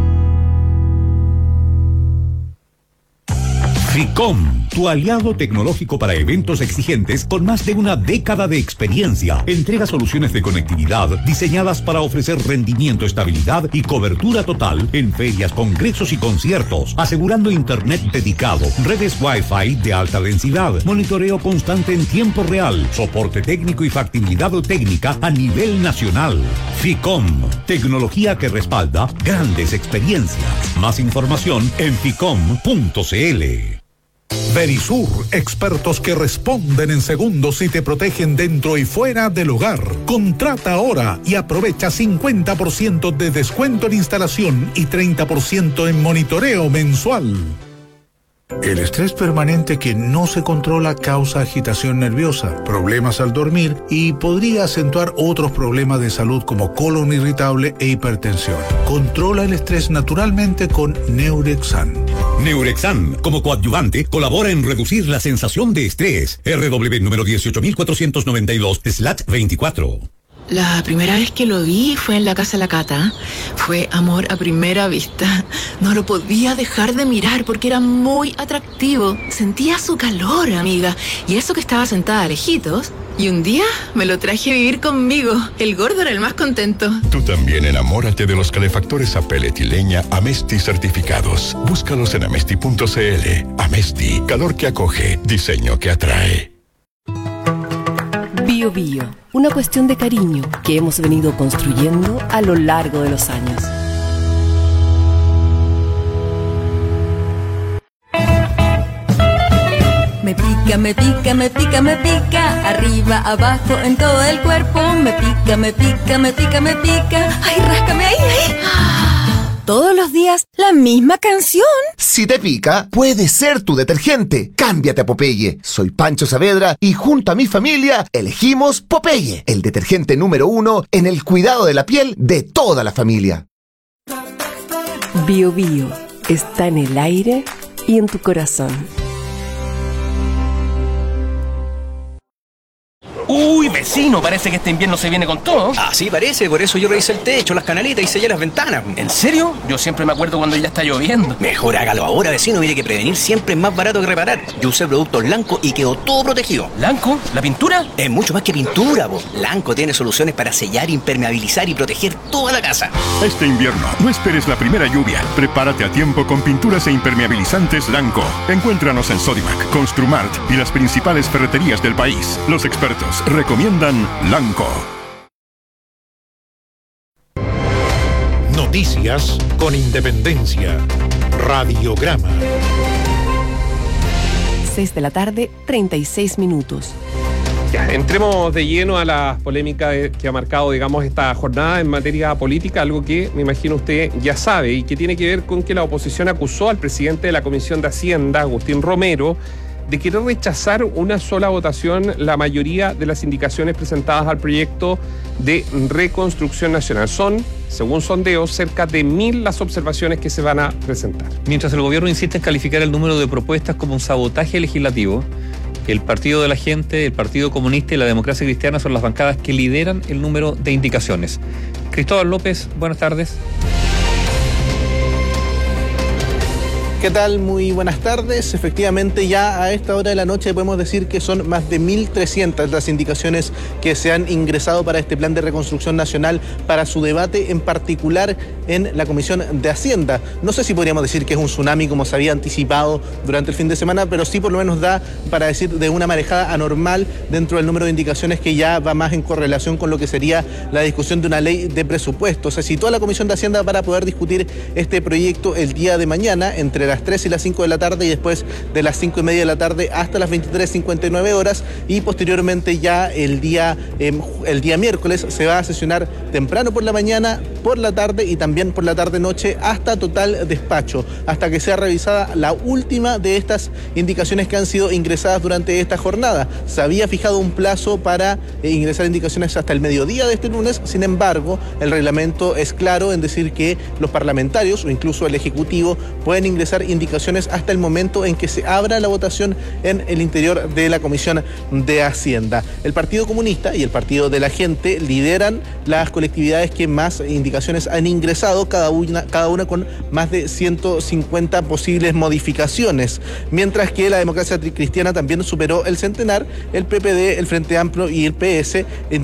FICOM, tu aliado tecnológico para eventos exigentes con más de una década de experiencia. Entrega soluciones de conectividad diseñadas para ofrecer rendimiento, estabilidad y cobertura total en ferias, congresos y conciertos, asegurando internet dedicado, redes Wi-Fi de alta densidad, monitoreo constante en tiempo real, soporte técnico y factibilidad técnica a nivel nacional. FICOM, tecnología que respalda grandes experiencias. Más información en ficom.cl. Verisur, expertos que responden en segundos y te protegen dentro y fuera del hogar. Contrata ahora y aprovecha 50% de descuento en instalación y 30% en monitoreo mensual. El estrés permanente que no se controla causa agitación nerviosa, problemas al dormir y podría acentuar otros problemas de salud como colon irritable e hipertensión. Controla el estrés naturalmente con Neurexan. Neurexan, como coadyuvante, colabora en reducir la sensación de estrés. RW número 18492/24. La primera vez que lo vi fue en la casa de la Cata. Fue amor a primera vista. No lo podía dejar de mirar porque era muy atractivo. Sentía su calor, amiga. Y eso que estaba sentada lejitos. Y un día me lo traje a vivir conmigo. El gordo era el más contento. Tú también enamórate de los calefactores a pellet y leña Amesti certificados. Búscalos en amesti.cl. Amesti, calor que acoge, diseño que atrae. Bio Bio, una cuestión de cariño que hemos venido construyendo a lo largo de los años. Me pica, me pica, me pica, me pica, arriba, abajo, en todo el cuerpo. Me pica, me pica, me pica, me pica. Ay, ráscame ahí, ahí. Todos los días, la misma canción. Si te pica, puede ser tu detergente. Cámbiate a Popeye. Soy Pancho Saavedra y junto a mi familia elegimos Popeye, el detergente número 1 en el cuidado de la piel de toda la familia. Bio Bio está en el aire y en tu corazón. Uy, vecino, parece que este invierno se viene con todo. Así parece, por eso yo revisé el techo, las canaletas y sellé las ventanas. ¿En serio? Yo siempre me acuerdo cuando ya está lloviendo. Mejor hágalo ahora, vecino, mire que prevenir siempre es más barato que reparar. Yo usé productos Lanco y quedó todo protegido. ¿Lanco? ¿La pintura? Es mucho más que pintura, po. Lanco tiene soluciones para sellar, impermeabilizar y proteger toda la casa. Este invierno, no esperes la primera lluvia. Prepárate a tiempo con pinturas e impermeabilizantes Lanco. Encuéntranos en Sodimac, Construmart y las principales ferreterías del país. Los expertos recomiendan Lanco. Noticias con independencia. Radiograma. 6 de la tarde, 36 minutos. Ya, entremos de lleno a la polémica que ha marcado, digamos, esta jornada en materia política, algo que me imagino usted ya sabe y que tiene que ver con que la oposición acusó al presidente de la Comisión de Hacienda, Agustín Romero, de querer rechazar una sola votación la mayoría de las indicaciones presentadas al proyecto de reconstrucción nacional. Son, según sondeos, cerca de 1.000 las observaciones que se van a presentar. Mientras el gobierno insiste en calificar el número de propuestas como un sabotaje legislativo, el Partido de la Gente, el Partido Comunista y la Democracia Cristiana son las bancadas que lideran el número de indicaciones. Cristóbal López, buenas tardes. ¿Qué tal? Muy buenas tardes. Efectivamente, ya a esta hora de la noche podemos decir que son más de 1.300 las indicaciones que se han ingresado para este plan de reconstrucción nacional para su debate, en particular en la Comisión de Hacienda. No sé si podríamos decir que es un tsunami como se había anticipado durante el fin de semana, pero sí por lo menos da para decir de una marejada anormal dentro del número de indicaciones que ya va más en correlación con lo que sería la discusión de una ley de presupuesto. Se citó a la Comisión de Hacienda para poder discutir este proyecto el día de mañana entre las 3 y las 5 de la tarde y después de las 5 y media de la tarde hasta las 23:59 horas y posteriormente ya el día miércoles se va a sesionar temprano por la mañana, por la tarde y también por la tarde-noche hasta total despacho, hasta que sea revisada la última de estas indicaciones que han sido ingresadas durante esta jornada. Se había fijado un plazo para ingresar indicaciones hasta el mediodía de este lunes, sin embargo, el reglamento es claro en decir que los parlamentarios o incluso el Ejecutivo pueden ingresar indicaciones hasta el momento en que se abra la votación en el interior de la Comisión de Hacienda. El Partido Comunista y el Partido de la Gente lideran las colectividades que más indicaciones han ingresado, cada una con más de 150 posibles modificaciones, mientras que la Democracia Cristiana también superó el centenar. El PPD, el Frente Amplio y el PS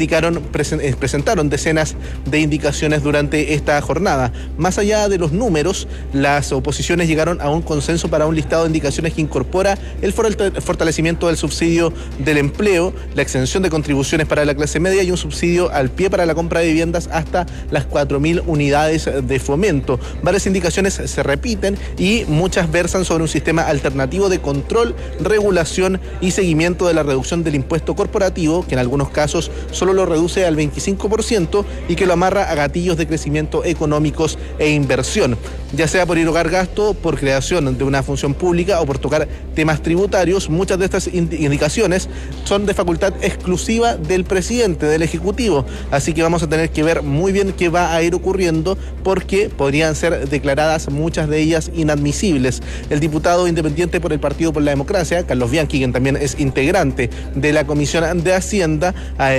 presentaron decenas de indicaciones durante esta jornada. Más allá de los números, las oposiciones llegaron a un consenso para un listado de indicaciones que incorpora el fortalecimiento del subsidio del empleo, la exención de contribuciones para la clase media y un subsidio al pie para la compra de viviendas hasta las 4.000 unidades de fomento. Varias indicaciones se repiten y muchas versan sobre un sistema alternativo de control, regulación y seguimiento de la reducción del impuesto corporativo, que en algunos casos solo lo reduce al 25% y que lo amarra a gatillos de crecimiento económicos e inversión, ya sea por erogar gasto, por creación de una función pública o por tocar temas tributarios. Muchas de estas indicaciones son de facultad exclusiva del presidente, del Ejecutivo, así que vamos a tener que ver muy bien qué va a ir ocurriendo porque podrían ser declaradas muchas de ellas inadmisibles. El diputado independiente por el Partido por la Democracia, Carlos Bianchi, quien también es integrante de la Comisión de Hacienda,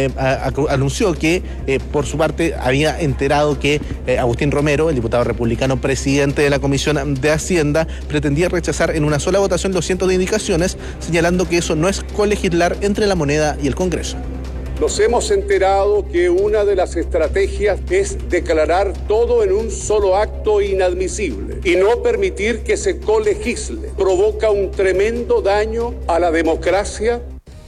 anunció que por su parte había enterado que Agustín Romero, el diputado republicano presidente de la Comisión de Hacienda, pretendía rechazar en una sola votación los cientos de indicaciones, señalando que eso no es colegislar entre la moneda y el Congreso. Nos hemos enterado que una de las estrategias es declarar todo en un solo acto inadmisible y no permitir que se colegisle. Provoca un tremendo daño a la democracia.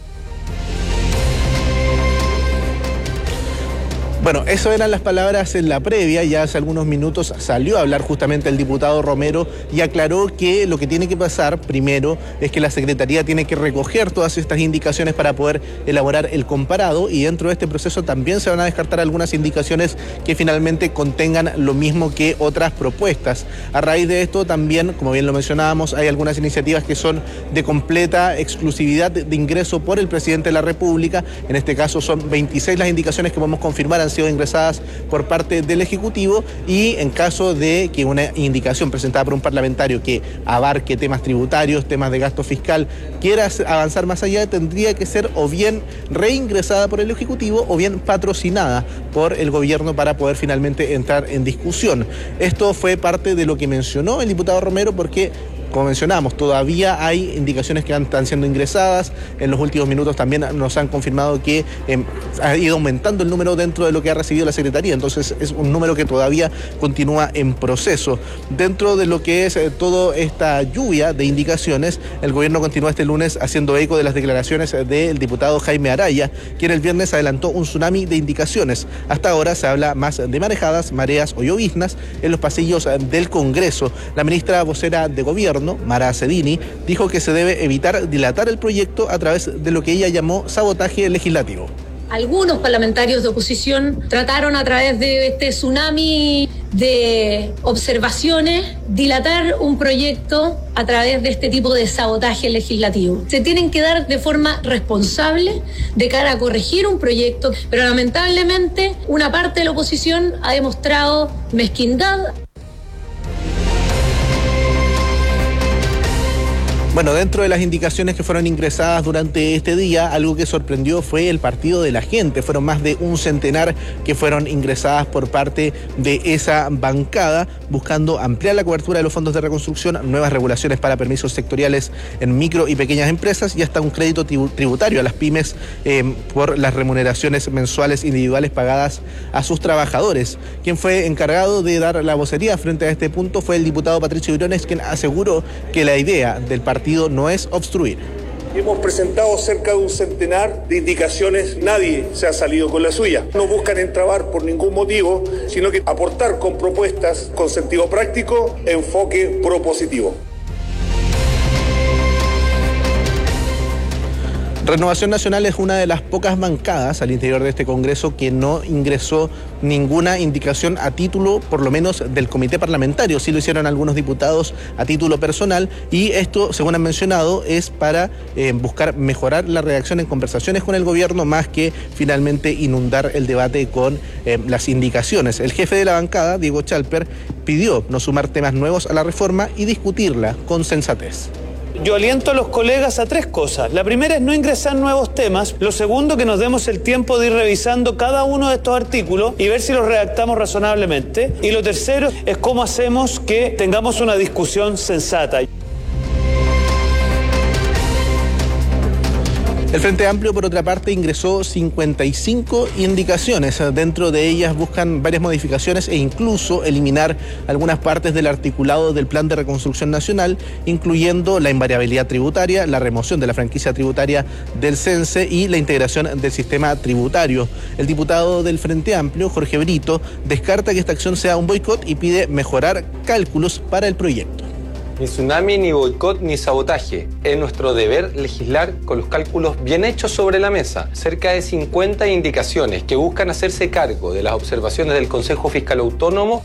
Bueno, eso eran las palabras en la previa. Ya hace algunos minutos salió a hablar justamente el diputado Romero y aclaró que lo que tiene que pasar primero es que la Secretaría tiene que recoger todas estas indicaciones para poder elaborar el comparado, y dentro de este proceso también se van a descartar algunas indicaciones que finalmente contengan lo mismo que otras propuestas. A raíz de esto también, como bien lo mencionábamos, hay algunas iniciativas que son de completa exclusividad de ingreso por el presidente de la República. En este caso son 26 las indicaciones que podemos confirmar han sido ingresadas por parte del Ejecutivo, y en caso de que una indicación presentada por un parlamentario que abarque temas tributarios, temas de gasto fiscal, quiera avanzar más allá, tendría que ser o bien reingresada por el Ejecutivo o bien patrocinada por el gobierno para poder finalmente entrar en discusión. Esto fue parte de lo que mencionó el diputado Romero, porque, como mencionamos, todavía hay indicaciones que están siendo ingresadas. En los últimos minutos también nos han confirmado que ha ido aumentando el número dentro de lo que ha recibido la Secretaría, entonces es un número que todavía continúa en proceso. Dentro de lo que es toda esta lluvia de indicaciones, el gobierno continúa este lunes haciendo eco de las declaraciones del diputado Jaime Araya, quien el viernes adelantó un tsunami de indicaciones. Hasta ahora se habla más de marejadas, mareas o lloviznas en los pasillos del Congreso. La ministra vocera de Gobierno, Mara Cedini, dijo que se debe evitar dilatar el proyecto a través de lo que ella llamó sabotaje legislativo. Algunos parlamentarios de oposición trataron, a través de este tsunami de observaciones, dilatar un proyecto a través de este tipo de sabotaje legislativo. Se tienen que dar de forma responsable de cara a corregir un proyecto, pero lamentablemente una parte de la oposición ha demostrado mezquindad. Bueno, dentro de las indicaciones que fueron ingresadas durante este día, algo que sorprendió fue el Partido de la Gente. Fueron más de un centenar que fueron ingresadas por parte de esa bancada, buscando ampliar la cobertura de los fondos de reconstrucción, nuevas regulaciones para permisos sectoriales en micro y pequeñas empresas y hasta un crédito tributario a las pymes por las remuneraciones mensuales individuales pagadas a sus trabajadores. Quien fue encargado de dar la vocería frente a este punto fue el diputado Patricio Briones, quien aseguró que la idea del partido no es obstruir. Hemos presentado cerca de un centenar de indicaciones, nadie se ha salido con la suya. No buscan entrabar por ningún motivo, sino que aportar con propuestas con sentido práctico, enfoque propositivo. Renovación Nacional es una de las pocas bancadas al interior de este Congreso que no ingresó ninguna indicación a título, por lo menos, del comité parlamentario. Sí lo hicieron algunos diputados a título personal, y esto, según han mencionado, es para buscar mejorar la redacción en conversaciones con el gobierno, más que finalmente inundar el debate con las indicaciones. El jefe de la bancada, Diego Chalper, pidió no sumar temas nuevos a la reforma y discutirla con sensatez. Yo aliento a los colegas a tres cosas. La primera es no ingresar nuevos temas. Lo segundo, que nos demos el tiempo de ir revisando cada uno de estos artículos y ver si los redactamos razonablemente. Y lo tercero es cómo hacemos que tengamos una discusión sensata. El Frente Amplio, por otra parte, ingresó 55 indicaciones. Dentro de ellas buscan varias modificaciones e incluso eliminar algunas partes del articulado del Plan de Reconstrucción Nacional, incluyendo la invariabilidad tributaria, la remoción de la franquicia tributaria del CENSE y la integración del sistema tributario. El diputado del Frente Amplio, Jorge Brito, descarta que esta acción sea un boicot y pide mejorar cálculos para el proyecto. Ni tsunami, ni boicot, ni sabotaje. Es nuestro deber legislar con los cálculos bien hechos sobre la mesa. Cerca de 50 indicaciones que buscan hacerse cargo de las observaciones del Consejo Fiscal Autónomo.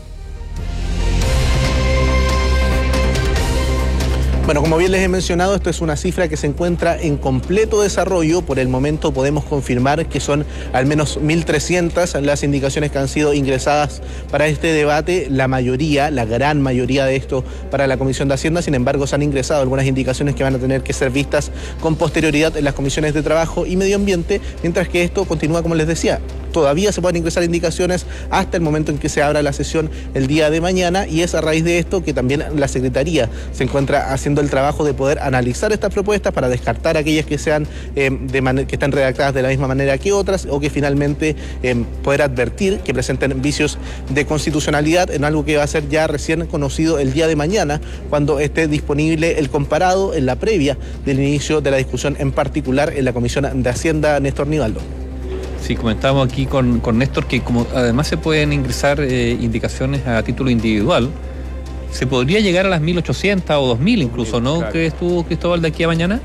Bueno, como bien les he mencionado, esto es una cifra que se encuentra en completo desarrollo. Por el momento podemos confirmar que son al menos 1.300 las indicaciones que han sido ingresadas para este debate. La mayoría, la gran mayoría de esto para la Comisión de Hacienda. Sin embargo, se han ingresado algunas indicaciones que van a tener que ser vistas con posterioridad en las comisiones de Trabajo y Medio Ambiente, mientras que esto continúa, como les decía, todavía se pueden ingresar indicaciones hasta el momento en que se abra la sesión el día de mañana, y es a raíz de esto que también la Secretaría se encuentra haciendo el trabajo de poder analizar estas propuestas para descartar aquellas que sean que están redactadas de la misma manera que otras, o que finalmente poder advertir que presenten vicios de constitucionalidad, en algo que va a ser ya recién conocido el día de mañana, cuando esté disponible el comparado en la previa del inicio de la discusión, en particular en la Comisión de Hacienda, Néstor Nivaldo. Sí, comentábamos aquí con Néstor que como además se pueden ingresar indicaciones a título individual, se podría llegar a las 1.800 o 2.000 incluso, ¿no? Claro. ¿Crees tú, Cristóbal, de aquí a mañana?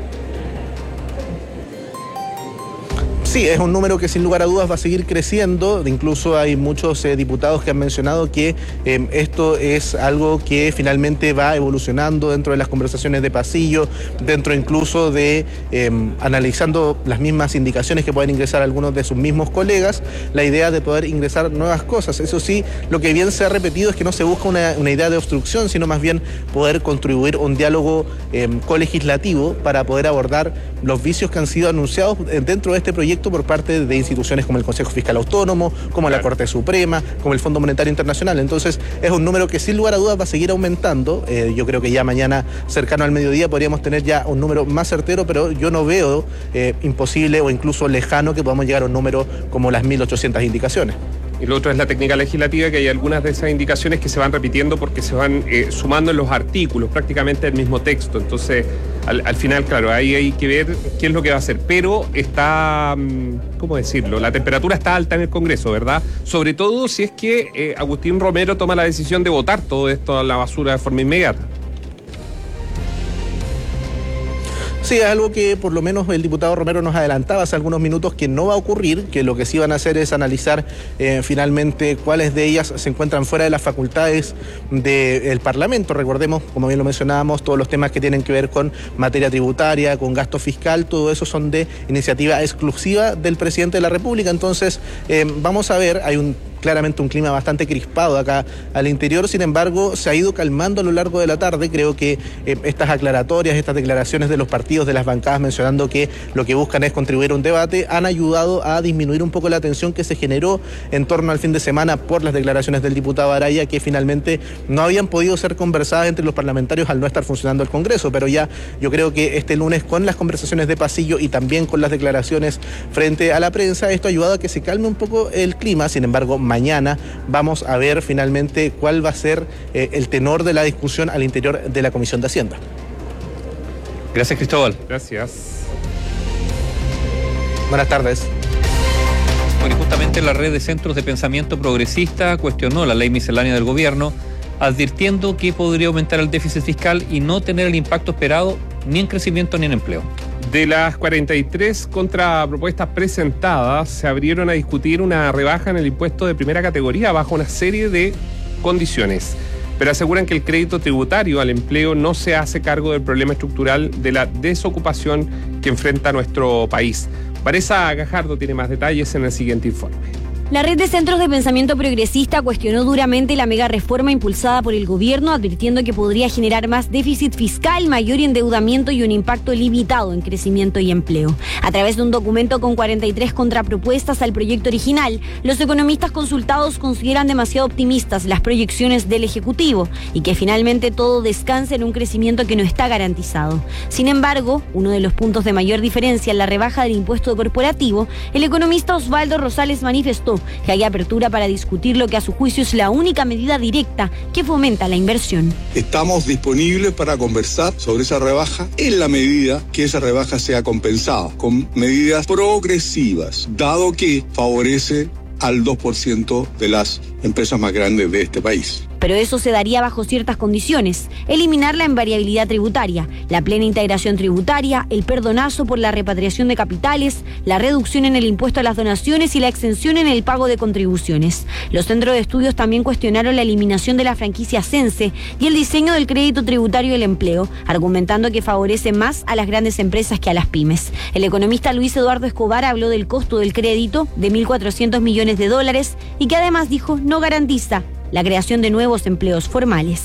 Sí, es un número que sin lugar a dudas va a seguir creciendo. Incluso hay muchos diputados que han mencionado que esto es algo que finalmente va evolucionando dentro de las conversaciones de pasillo, dentro incluso de analizando las mismas indicaciones que pueden ingresar algunos de sus mismos colegas, la idea de poder ingresar nuevas cosas. Eso sí, lo que bien se ha repetido es que no se busca una idea de obstrucción, sino más bien poder contribuir a un diálogo colegislativo para poder abordar los vicios que han sido anunciados dentro de este proyecto por parte de instituciones como el Consejo Fiscal Autónomo, como la Corte Suprema, como el Fondo Monetario Internacional. Entonces es un número que sin lugar a dudas va a seguir aumentando. Yo creo que ya mañana, cercano al mediodía, podríamos tener ya un número más certero, pero yo no veo imposible o incluso lejano que podamos llegar a un número como las 1.800 indicaciones. Y lo otro es la técnica legislativa, que hay algunas de esas indicaciones que se van repitiendo porque se van sumando en los artículos, prácticamente el mismo texto. Entonces, al final, claro, ahí hay que ver qué es lo que va a hacer. Pero está, ¿cómo decirlo? La temperatura está alta en el Congreso, ¿verdad? Sobre todo si es que Agustín Romero toma la decisión de votar todo esto a la basura de forma inmediata. Sí, es algo que por lo menos el diputado Romero nos adelantaba hace algunos minutos que no va a ocurrir, que lo que sí van a hacer es analizar finalmente cuáles de ellas se encuentran fuera de las facultades del Parlamento. Recordemos, como bien lo mencionábamos, todos los temas que tienen que ver con materia tributaria, con gasto fiscal, todo eso son de iniciativa exclusiva del presidente de la República. Entonces, vamos a ver, hay claramente un clima bastante crispado acá al interior. Sin embargo, se ha ido calmando a lo largo de la tarde. Creo que estas aclaratorias, estas declaraciones de los partidos, de las bancadas, mencionando que lo que buscan es contribuir a un debate, han ayudado a disminuir un poco la tensión que se generó en torno al fin de semana por las declaraciones del diputado Araya, que finalmente no habían podido ser conversadas entre los parlamentarios al no estar funcionando el Congreso. Pero ya yo creo que este lunes, con las conversaciones de pasillo y también con las declaraciones frente a la prensa, esto ha ayudado a que se calme un poco el clima. Sin embargo, mañana vamos a ver finalmente cuál va a ser el tenor de la discusión al interior de la Comisión de Hacienda. Gracias, Cristóbal. Gracias. Buenas tardes. Bueno, y justamente la red de centros de pensamiento progresista cuestionó la ley miscelánea del gobierno, advirtiendo que podría aumentar el déficit fiscal y no tener el impacto esperado ni en crecimiento ni en empleo. De las 43 contrapropuestas presentadas, se abrieron a discutir una rebaja en el impuesto de primera categoría bajo una serie de condiciones, pero aseguran que el crédito tributario al empleo no se hace cargo del problema estructural de la desocupación que enfrenta nuestro país. Vanessa Gajardo tiene más detalles en el siguiente informe. La red de centros de pensamiento progresista cuestionó duramente la mega reforma impulsada por el gobierno, advirtiendo que podría generar más déficit fiscal, mayor endeudamiento y un impacto limitado en crecimiento y empleo. A través de un documento con 43 contrapropuestas al proyecto original, los economistas consultados consideran demasiado optimistas las proyecciones del Ejecutivo y que finalmente todo descanse en un crecimiento que no está garantizado. Sin embargo, uno de los puntos de mayor diferencia en la rebaja del impuesto corporativo, el economista Osvaldo Rosales manifestó que hay apertura para discutir lo que a su juicio es la única medida directa que fomenta la inversión. Estamos disponibles para conversar sobre esa rebaja en la medida que esa rebaja sea compensada con medidas progresivas, dado que favorece al 2% de las empresas más grandes de este país. Pero eso se daría bajo ciertas condiciones: eliminar la invariabilidad tributaria, la plena integración tributaria, el perdonazo por la repatriación de capitales, la reducción en el impuesto a las donaciones y la exención en el pago de contribuciones. Los centros de estudios también cuestionaron la eliminación de la franquicia Sense y el diseño del crédito tributario del empleo, argumentando que favorece más a las grandes empresas que a las pymes. El economista Luis Eduardo Escobar habló del costo del crédito de $1.400 millones y que además dijo no garantiza la creación de nuevos empleos formales.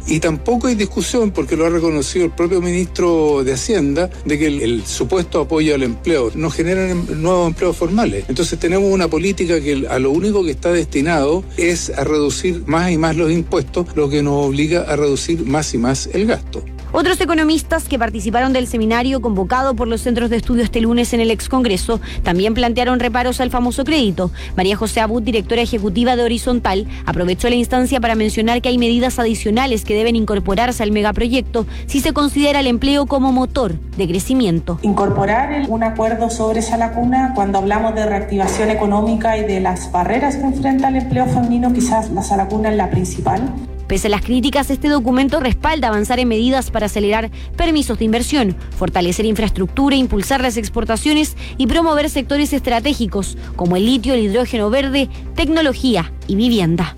Y tampoco hay discusión, porque lo ha reconocido el propio ministro de Hacienda, de que el supuesto apoyo al empleo no genera nuevos empleos formales. Entonces tenemos una política que a lo único que está destinado es a reducir más y más los impuestos, lo que nos obliga a reducir más y más el gasto. Otros economistas que participaron del seminario convocado por los centros de estudio este lunes en el excongreso también plantearon reparos al famoso crédito. María José Abud, directora ejecutiva de Horizontal, aprovechó la instancia para mencionar que hay medidas adicionales que deben incorporarse al megaproyecto si se considera el empleo como motor de crecimiento. Incorporar un acuerdo sobre esa lacuna cuando hablamos de reactivación económica y de las barreras que enfrenta el empleo femenino, quizás esa lacuna es la principal. Pese a las críticas, este documento respalda avanzar en medidas para acelerar permisos de inversión, fortalecer infraestructura, impulsar las exportaciones y promover sectores estratégicos como el litio, el hidrógeno verde, tecnología y vivienda.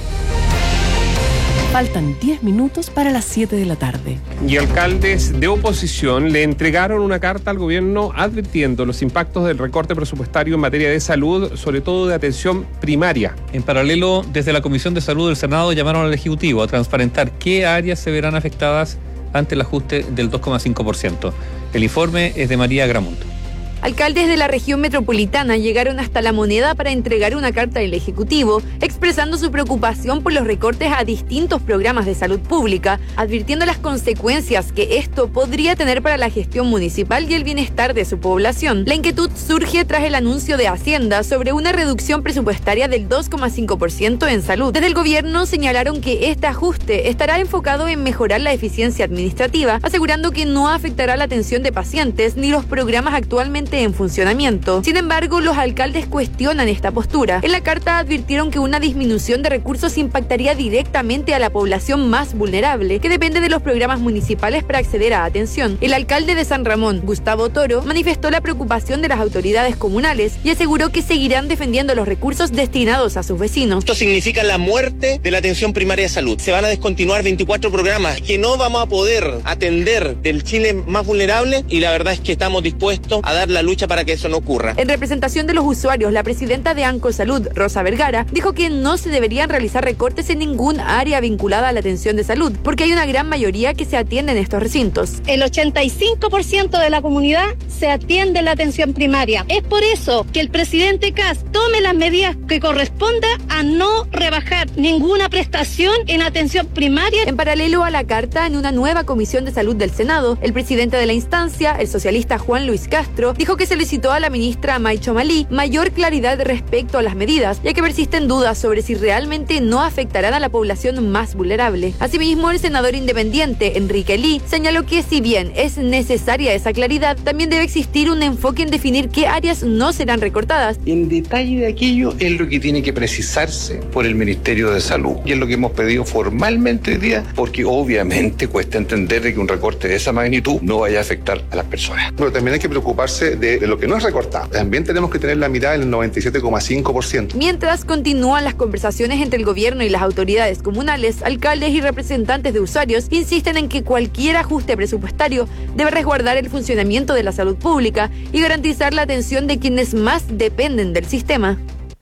Faltan 10 minutos para las 7 de la tarde. Y alcaldes de oposición le entregaron una carta al gobierno advirtiendo los impactos del recorte presupuestario en materia de salud, sobre todo de atención primaria. En paralelo, desde la Comisión de Salud del Senado llamaron al Ejecutivo a transparentar qué áreas se verán afectadas ante el ajuste del 2,5%. El informe es de María Gramonto. Alcaldes de la región metropolitana llegaron hasta La Moneda para entregar una carta al Ejecutivo, expresando su preocupación por los recortes a distintos programas de salud pública, advirtiendo las consecuencias que esto podría tener para la gestión municipal y el bienestar de su población. La inquietud surge tras el anuncio de Hacienda sobre una reducción presupuestaria del 2,5% en salud. Desde el gobierno señalaron que este ajuste estará enfocado en mejorar la eficiencia administrativa, asegurando que no afectará la atención de pacientes ni los programas actualmente en funcionamiento. Sin embargo, los alcaldes cuestionan esta postura. En la carta advirtieron que una disminución de recursos impactaría directamente a la población más vulnerable, que depende de los programas municipales para acceder a atención. El alcalde de San Ramón, Gustavo Toro, manifestó la preocupación de las autoridades comunales y aseguró que seguirán defendiendo los recursos destinados a sus vecinos. Esto significa la muerte de la atención primaria de salud. Se van a descontinuar 24 programas que no vamos a poder atender del Chile más vulnerable, y la verdad es que estamos dispuestos a dar la lucha para que eso no ocurra. En representación de los usuarios, la presidenta de ANCO Salud, Rosa Vergara, dijo que no se deberían realizar recortes en ningún área vinculada a la atención de salud, porque hay una gran mayoría que se atiende en estos recintos. El 85% de la comunidad se atiende en la atención primaria. Es por eso que el presidente Kast tome las medidas que corresponda a no rebajar ninguna prestación en atención primaria. En paralelo a la carta, en una nueva comisión de salud del Senado, el presidente de la instancia, el socialista Juan Luis Castro, dijo que solicitó a la ministra Maicho Malí mayor claridad respecto a las medidas, ya que persisten dudas sobre si realmente no afectarán a la población más vulnerable. Asimismo, el senador independiente Enrique Lee señaló que si bien es necesaria esa claridad, también debe existir un enfoque en definir qué áreas no serán recortadas. En detalle de aquello es lo que tiene que precisarse por el Ministerio de Salud, y es lo que hemos pedido formalmente hoy día, porque obviamente cuesta entender que un recorte de esa magnitud no vaya a afectar a las personas. Pero también hay que preocuparse de lo que no es recortado. También tenemos que tener la mirada en el 97,5%. Mientras continúan las conversaciones entre el gobierno y las autoridades comunales, alcaldes y representantes de usuarios insisten en que cualquier ajuste presupuestario debe resguardar el funcionamiento de la salud pública y garantizar la atención de quienes más dependen del sistema.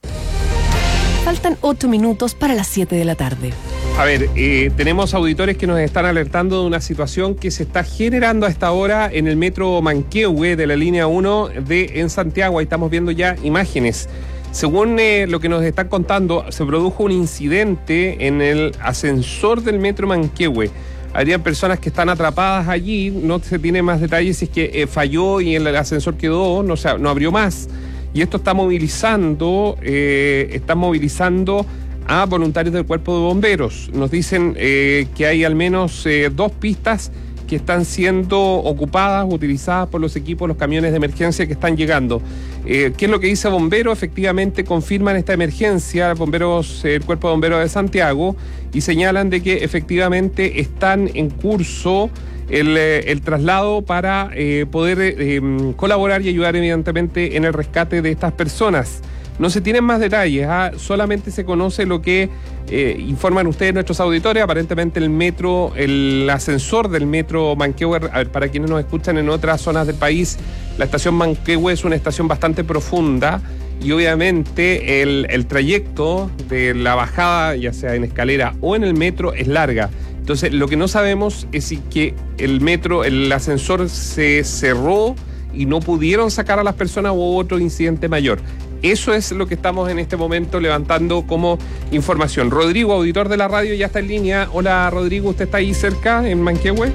Faltan 8 minutos para las 7 de la tarde. A ver, tenemos auditores que nos están alertando de una situación que se está generando a esta hora en el metro Manquehue de la línea 1 en Santiago. Ahí estamos viendo ya imágenes. Según lo que nos están contando, se produjo un incidente en el ascensor del metro Manquehue. Habrían personas que están atrapadas allí, no se tiene más detalles si es que falló y el ascensor quedó, no abrió más. Y esto está movilizando a voluntarios del Cuerpo de Bomberos. Nos dicen que hay al menos 2 pistas que están siendo ocupadas, utilizadas por los equipos, los camiones de emergencia que están llegando. ¿Qué es lo que dice Bombero? Efectivamente confirman esta emergencia, bomberos, el Cuerpo de Bomberos de Santiago, y señalan de que efectivamente están en curso el traslado para poder colaborar y ayudar evidentemente en el rescate de estas personas. No se tienen más detalles, solamente se conoce lo que informan ustedes, nuestros auditores. Aparentemente el ascensor del metro Manquehue, para quienes nos escuchan en otras zonas del país, la estación Manquehue es una estación bastante profunda y obviamente el trayecto de la bajada, ya sea en escalera o en el metro, es larga. Entonces, lo que no sabemos es si que el ascensor se cerró y no pudieron sacar a las personas u otro incidente mayor. Eso es lo que estamos en este momento levantando como información. Rodrigo, auditor de la radio, ya está en línea. Hola, Rodrigo, ¿usted está ahí cerca, en Manquehue?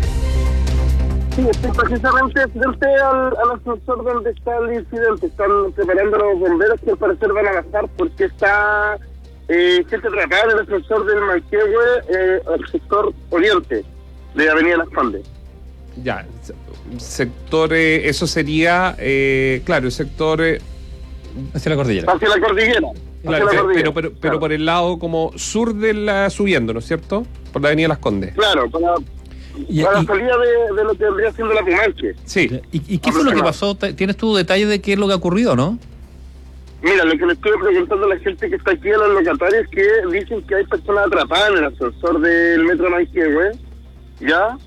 Sí, estoy precisamente frente al ascensor donde está el incidente. Están preparando los bomberos que al parecer van a bajar porque está gente atrapada en el ascensor del Manquehue, al sector oriente de Avenida Las Condes. Ya, sector, eso sería, claro, el sector... hacia la cordillera. Hacia la cordillera. Claro, pero por el lado como sur de la subiendo, ¿no es cierto? Por la Avenida Las Condes. Claro, para la salida de lo que vendría siendo la Pumanque. Sí. ¿Y qué fue lo que pasó? ¿Tienes tu detalle de qué es lo que ha ocurrido, no? Mira, lo que le estoy preguntando a la gente que está aquí, a los locatarios, es que dicen que hay personas atrapadas en el ascensor del metro Manquehue, ¿ya?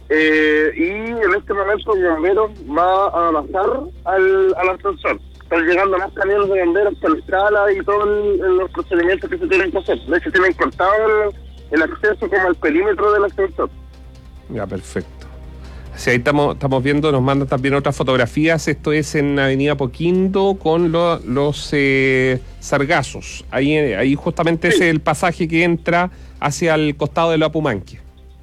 Y en este momento el bombero va a bajar al ascensor. Están llegando más camiones de bomberos con escala y todos los procedimientos que se tienen que hacer. De hecho, tienen cortado el acceso como al perímetro del ascensor. Ya, perfecto. Sí, ahí estamos viendo, nos mandan también otras fotografías. Esto es en Avenida Poquindo con los sargazos. Ahí justamente sí. Es el pasaje que entra hacia el costado de la Pumanque.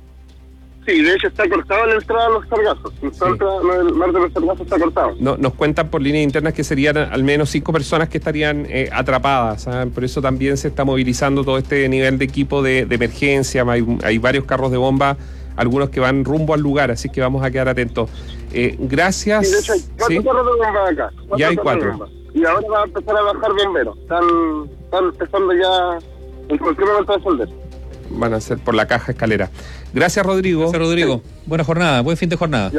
Sí, de hecho está cortado la entrada de los sargazos. El mar de los sargazos está cortado. Nos cuentan por líneas internas que serían al menos 5 personas que estarían atrapadas. ¿Saben? Por eso también se está movilizando todo este nivel de equipo de emergencia. Hay varios carros de bomba, algunos que van rumbo al lugar, así que vamos a quedar atentos. Gracias. Sí, de hecho hay 4 carros de bomba acá. Ya hay 4. Y ahora va a empezar a bajar bomberos. Están empezando ya en cualquier momento a descender. Van a ser por la caja escalera. Gracias, Rodrigo. Gracias, Rodrigo. Buena jornada, buen fin de jornada.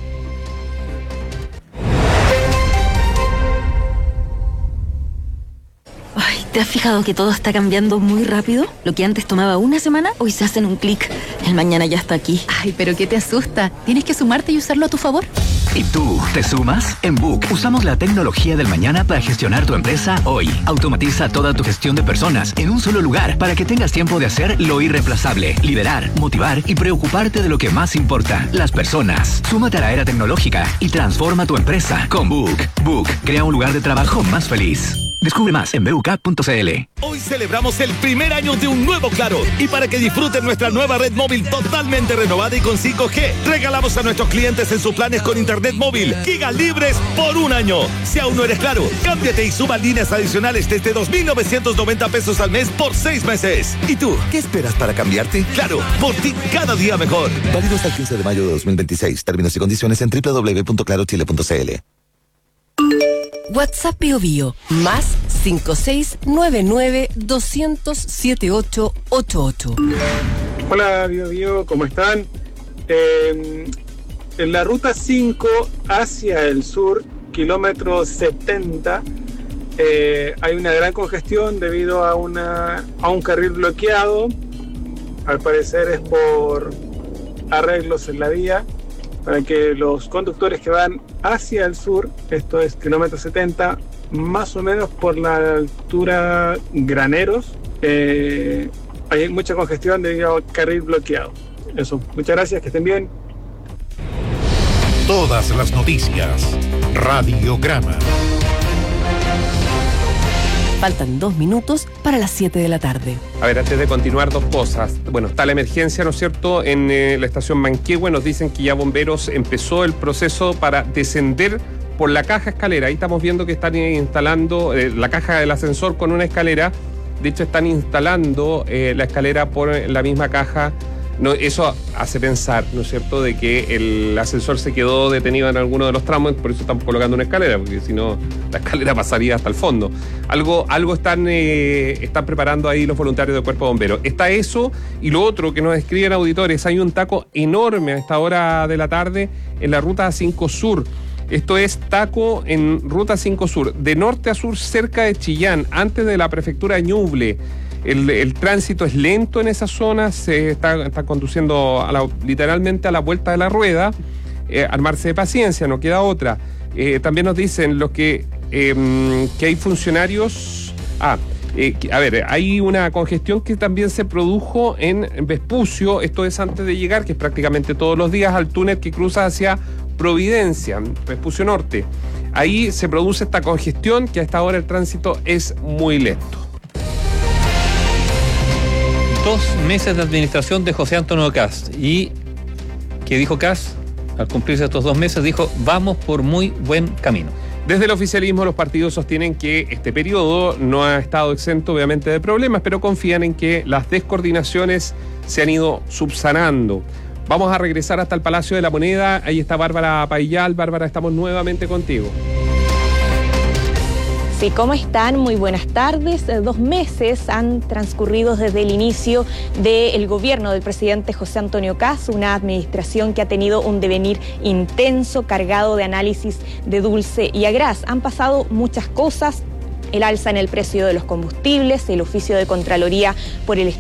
Ay, ¿te has fijado que todo está cambiando muy rápido? Lo que antes tomaba una semana, hoy se hace en un clic. El mañana ya está aquí. Ay, pero ¿qué te asusta? Tienes que sumarte y usarlo a tu favor. ¿Y tú, te sumas? En Book usamos la tecnología del mañana para gestionar tu empresa hoy. Automatiza toda tu gestión de personas en un solo lugar para que tengas tiempo de hacer lo irreemplazable, liderar, motivar y preocuparte de lo que más importa, las personas. Súmate a la era tecnológica y transforma tu empresa con Book. Book crea un lugar de trabajo más feliz. Descubre más en BUK.cl. Hoy celebramos el primer año de un nuevo Claro. Y para que disfruten nuestra nueva red móvil totalmente renovada y con 5G, regalamos a nuestros clientes en sus planes con internet móvil gigas libres por un año. Si aún no eres Claro, cámbiate y suma líneas adicionales desde 2.990 pesos al mes por 6 meses. ¿Y tú, qué esperas para cambiarte? Claro, por ti cada día mejor. Válido hasta el 15 de mayo de 2026. Términos y condiciones en www.clarochile.cl. WhatsApp Bio Bio, más 5699-200-7888. Hola Bio Bio, ¿cómo están? En la ruta 5 hacia el sur, kilómetro 70, hay una gran congestión debido a un carril bloqueado. Al parecer es por arreglos en la vía, para que los conductores que van hacia el sur, esto es kilómetro 70, más o menos por la altura Graneros, hay mucha congestión debido al carril bloqueado. Eso, muchas gracias, que estén bien. Todas las noticias, Radiograma. Faltan 2 minutos para las 7 de la tarde. A ver, antes de continuar, 2 cosas. Bueno, está la emergencia, ¿no es cierto? En la estación Manquehue nos dicen que ya bomberos empezó el proceso para descender por la caja escalera. Ahí estamos viendo que están instalando la caja del ascensor con una escalera. De hecho, están instalando la escalera por la misma caja. No, eso hace pensar, ¿no es cierto?, de que el ascensor se quedó detenido en alguno de los tramos, por eso están colocando una escalera, porque si no, la escalera pasaría hasta el fondo. Algo están preparando ahí los voluntarios del Cuerpo de Bomberos. Está eso, y lo otro que nos escriben auditores, hay un taco enorme a esta hora de la tarde en la Ruta 5 Sur. Esto es taco en Ruta 5 Sur, de norte a sur, cerca de Chillán, antes de la prefectura de Ñuble. El tránsito es lento en esa zona, se está conduciendo literalmente a la vuelta de la rueda. Armarse de paciencia, no queda otra. También nos dicen los que hay funcionarios. Hay una congestión que también se produjo en Vespucio, esto es antes de llegar, que es prácticamente todos los días, al túnel que cruza hacia Providencia, Vespucio Norte. Ahí se produce esta congestión que a esta hora el tránsito es muy lento. 2 meses de administración de José Antonio Kast. ¿Y qué dijo Kast? Al cumplirse estos 2 meses dijo, vamos por muy buen camino. Desde el oficialismo, los partidos sostienen que este periodo no ha estado exento obviamente de problemas, pero confían en que las descoordinaciones se han ido subsanando. Vamos a regresar hasta el Palacio de la Moneda. Ahí está Bárbara Paillal. Bárbara, estamos nuevamente contigo. Sí, ¿cómo están? Muy buenas tardes. 2 meses han transcurrido desde el inicio del gobierno del presidente José Antonio Kast, una administración que ha tenido un devenir intenso, cargado de análisis de dulce y agraz. Han pasado muchas cosas, el alza en el precio de los combustibles, el oficio de Contraloría por el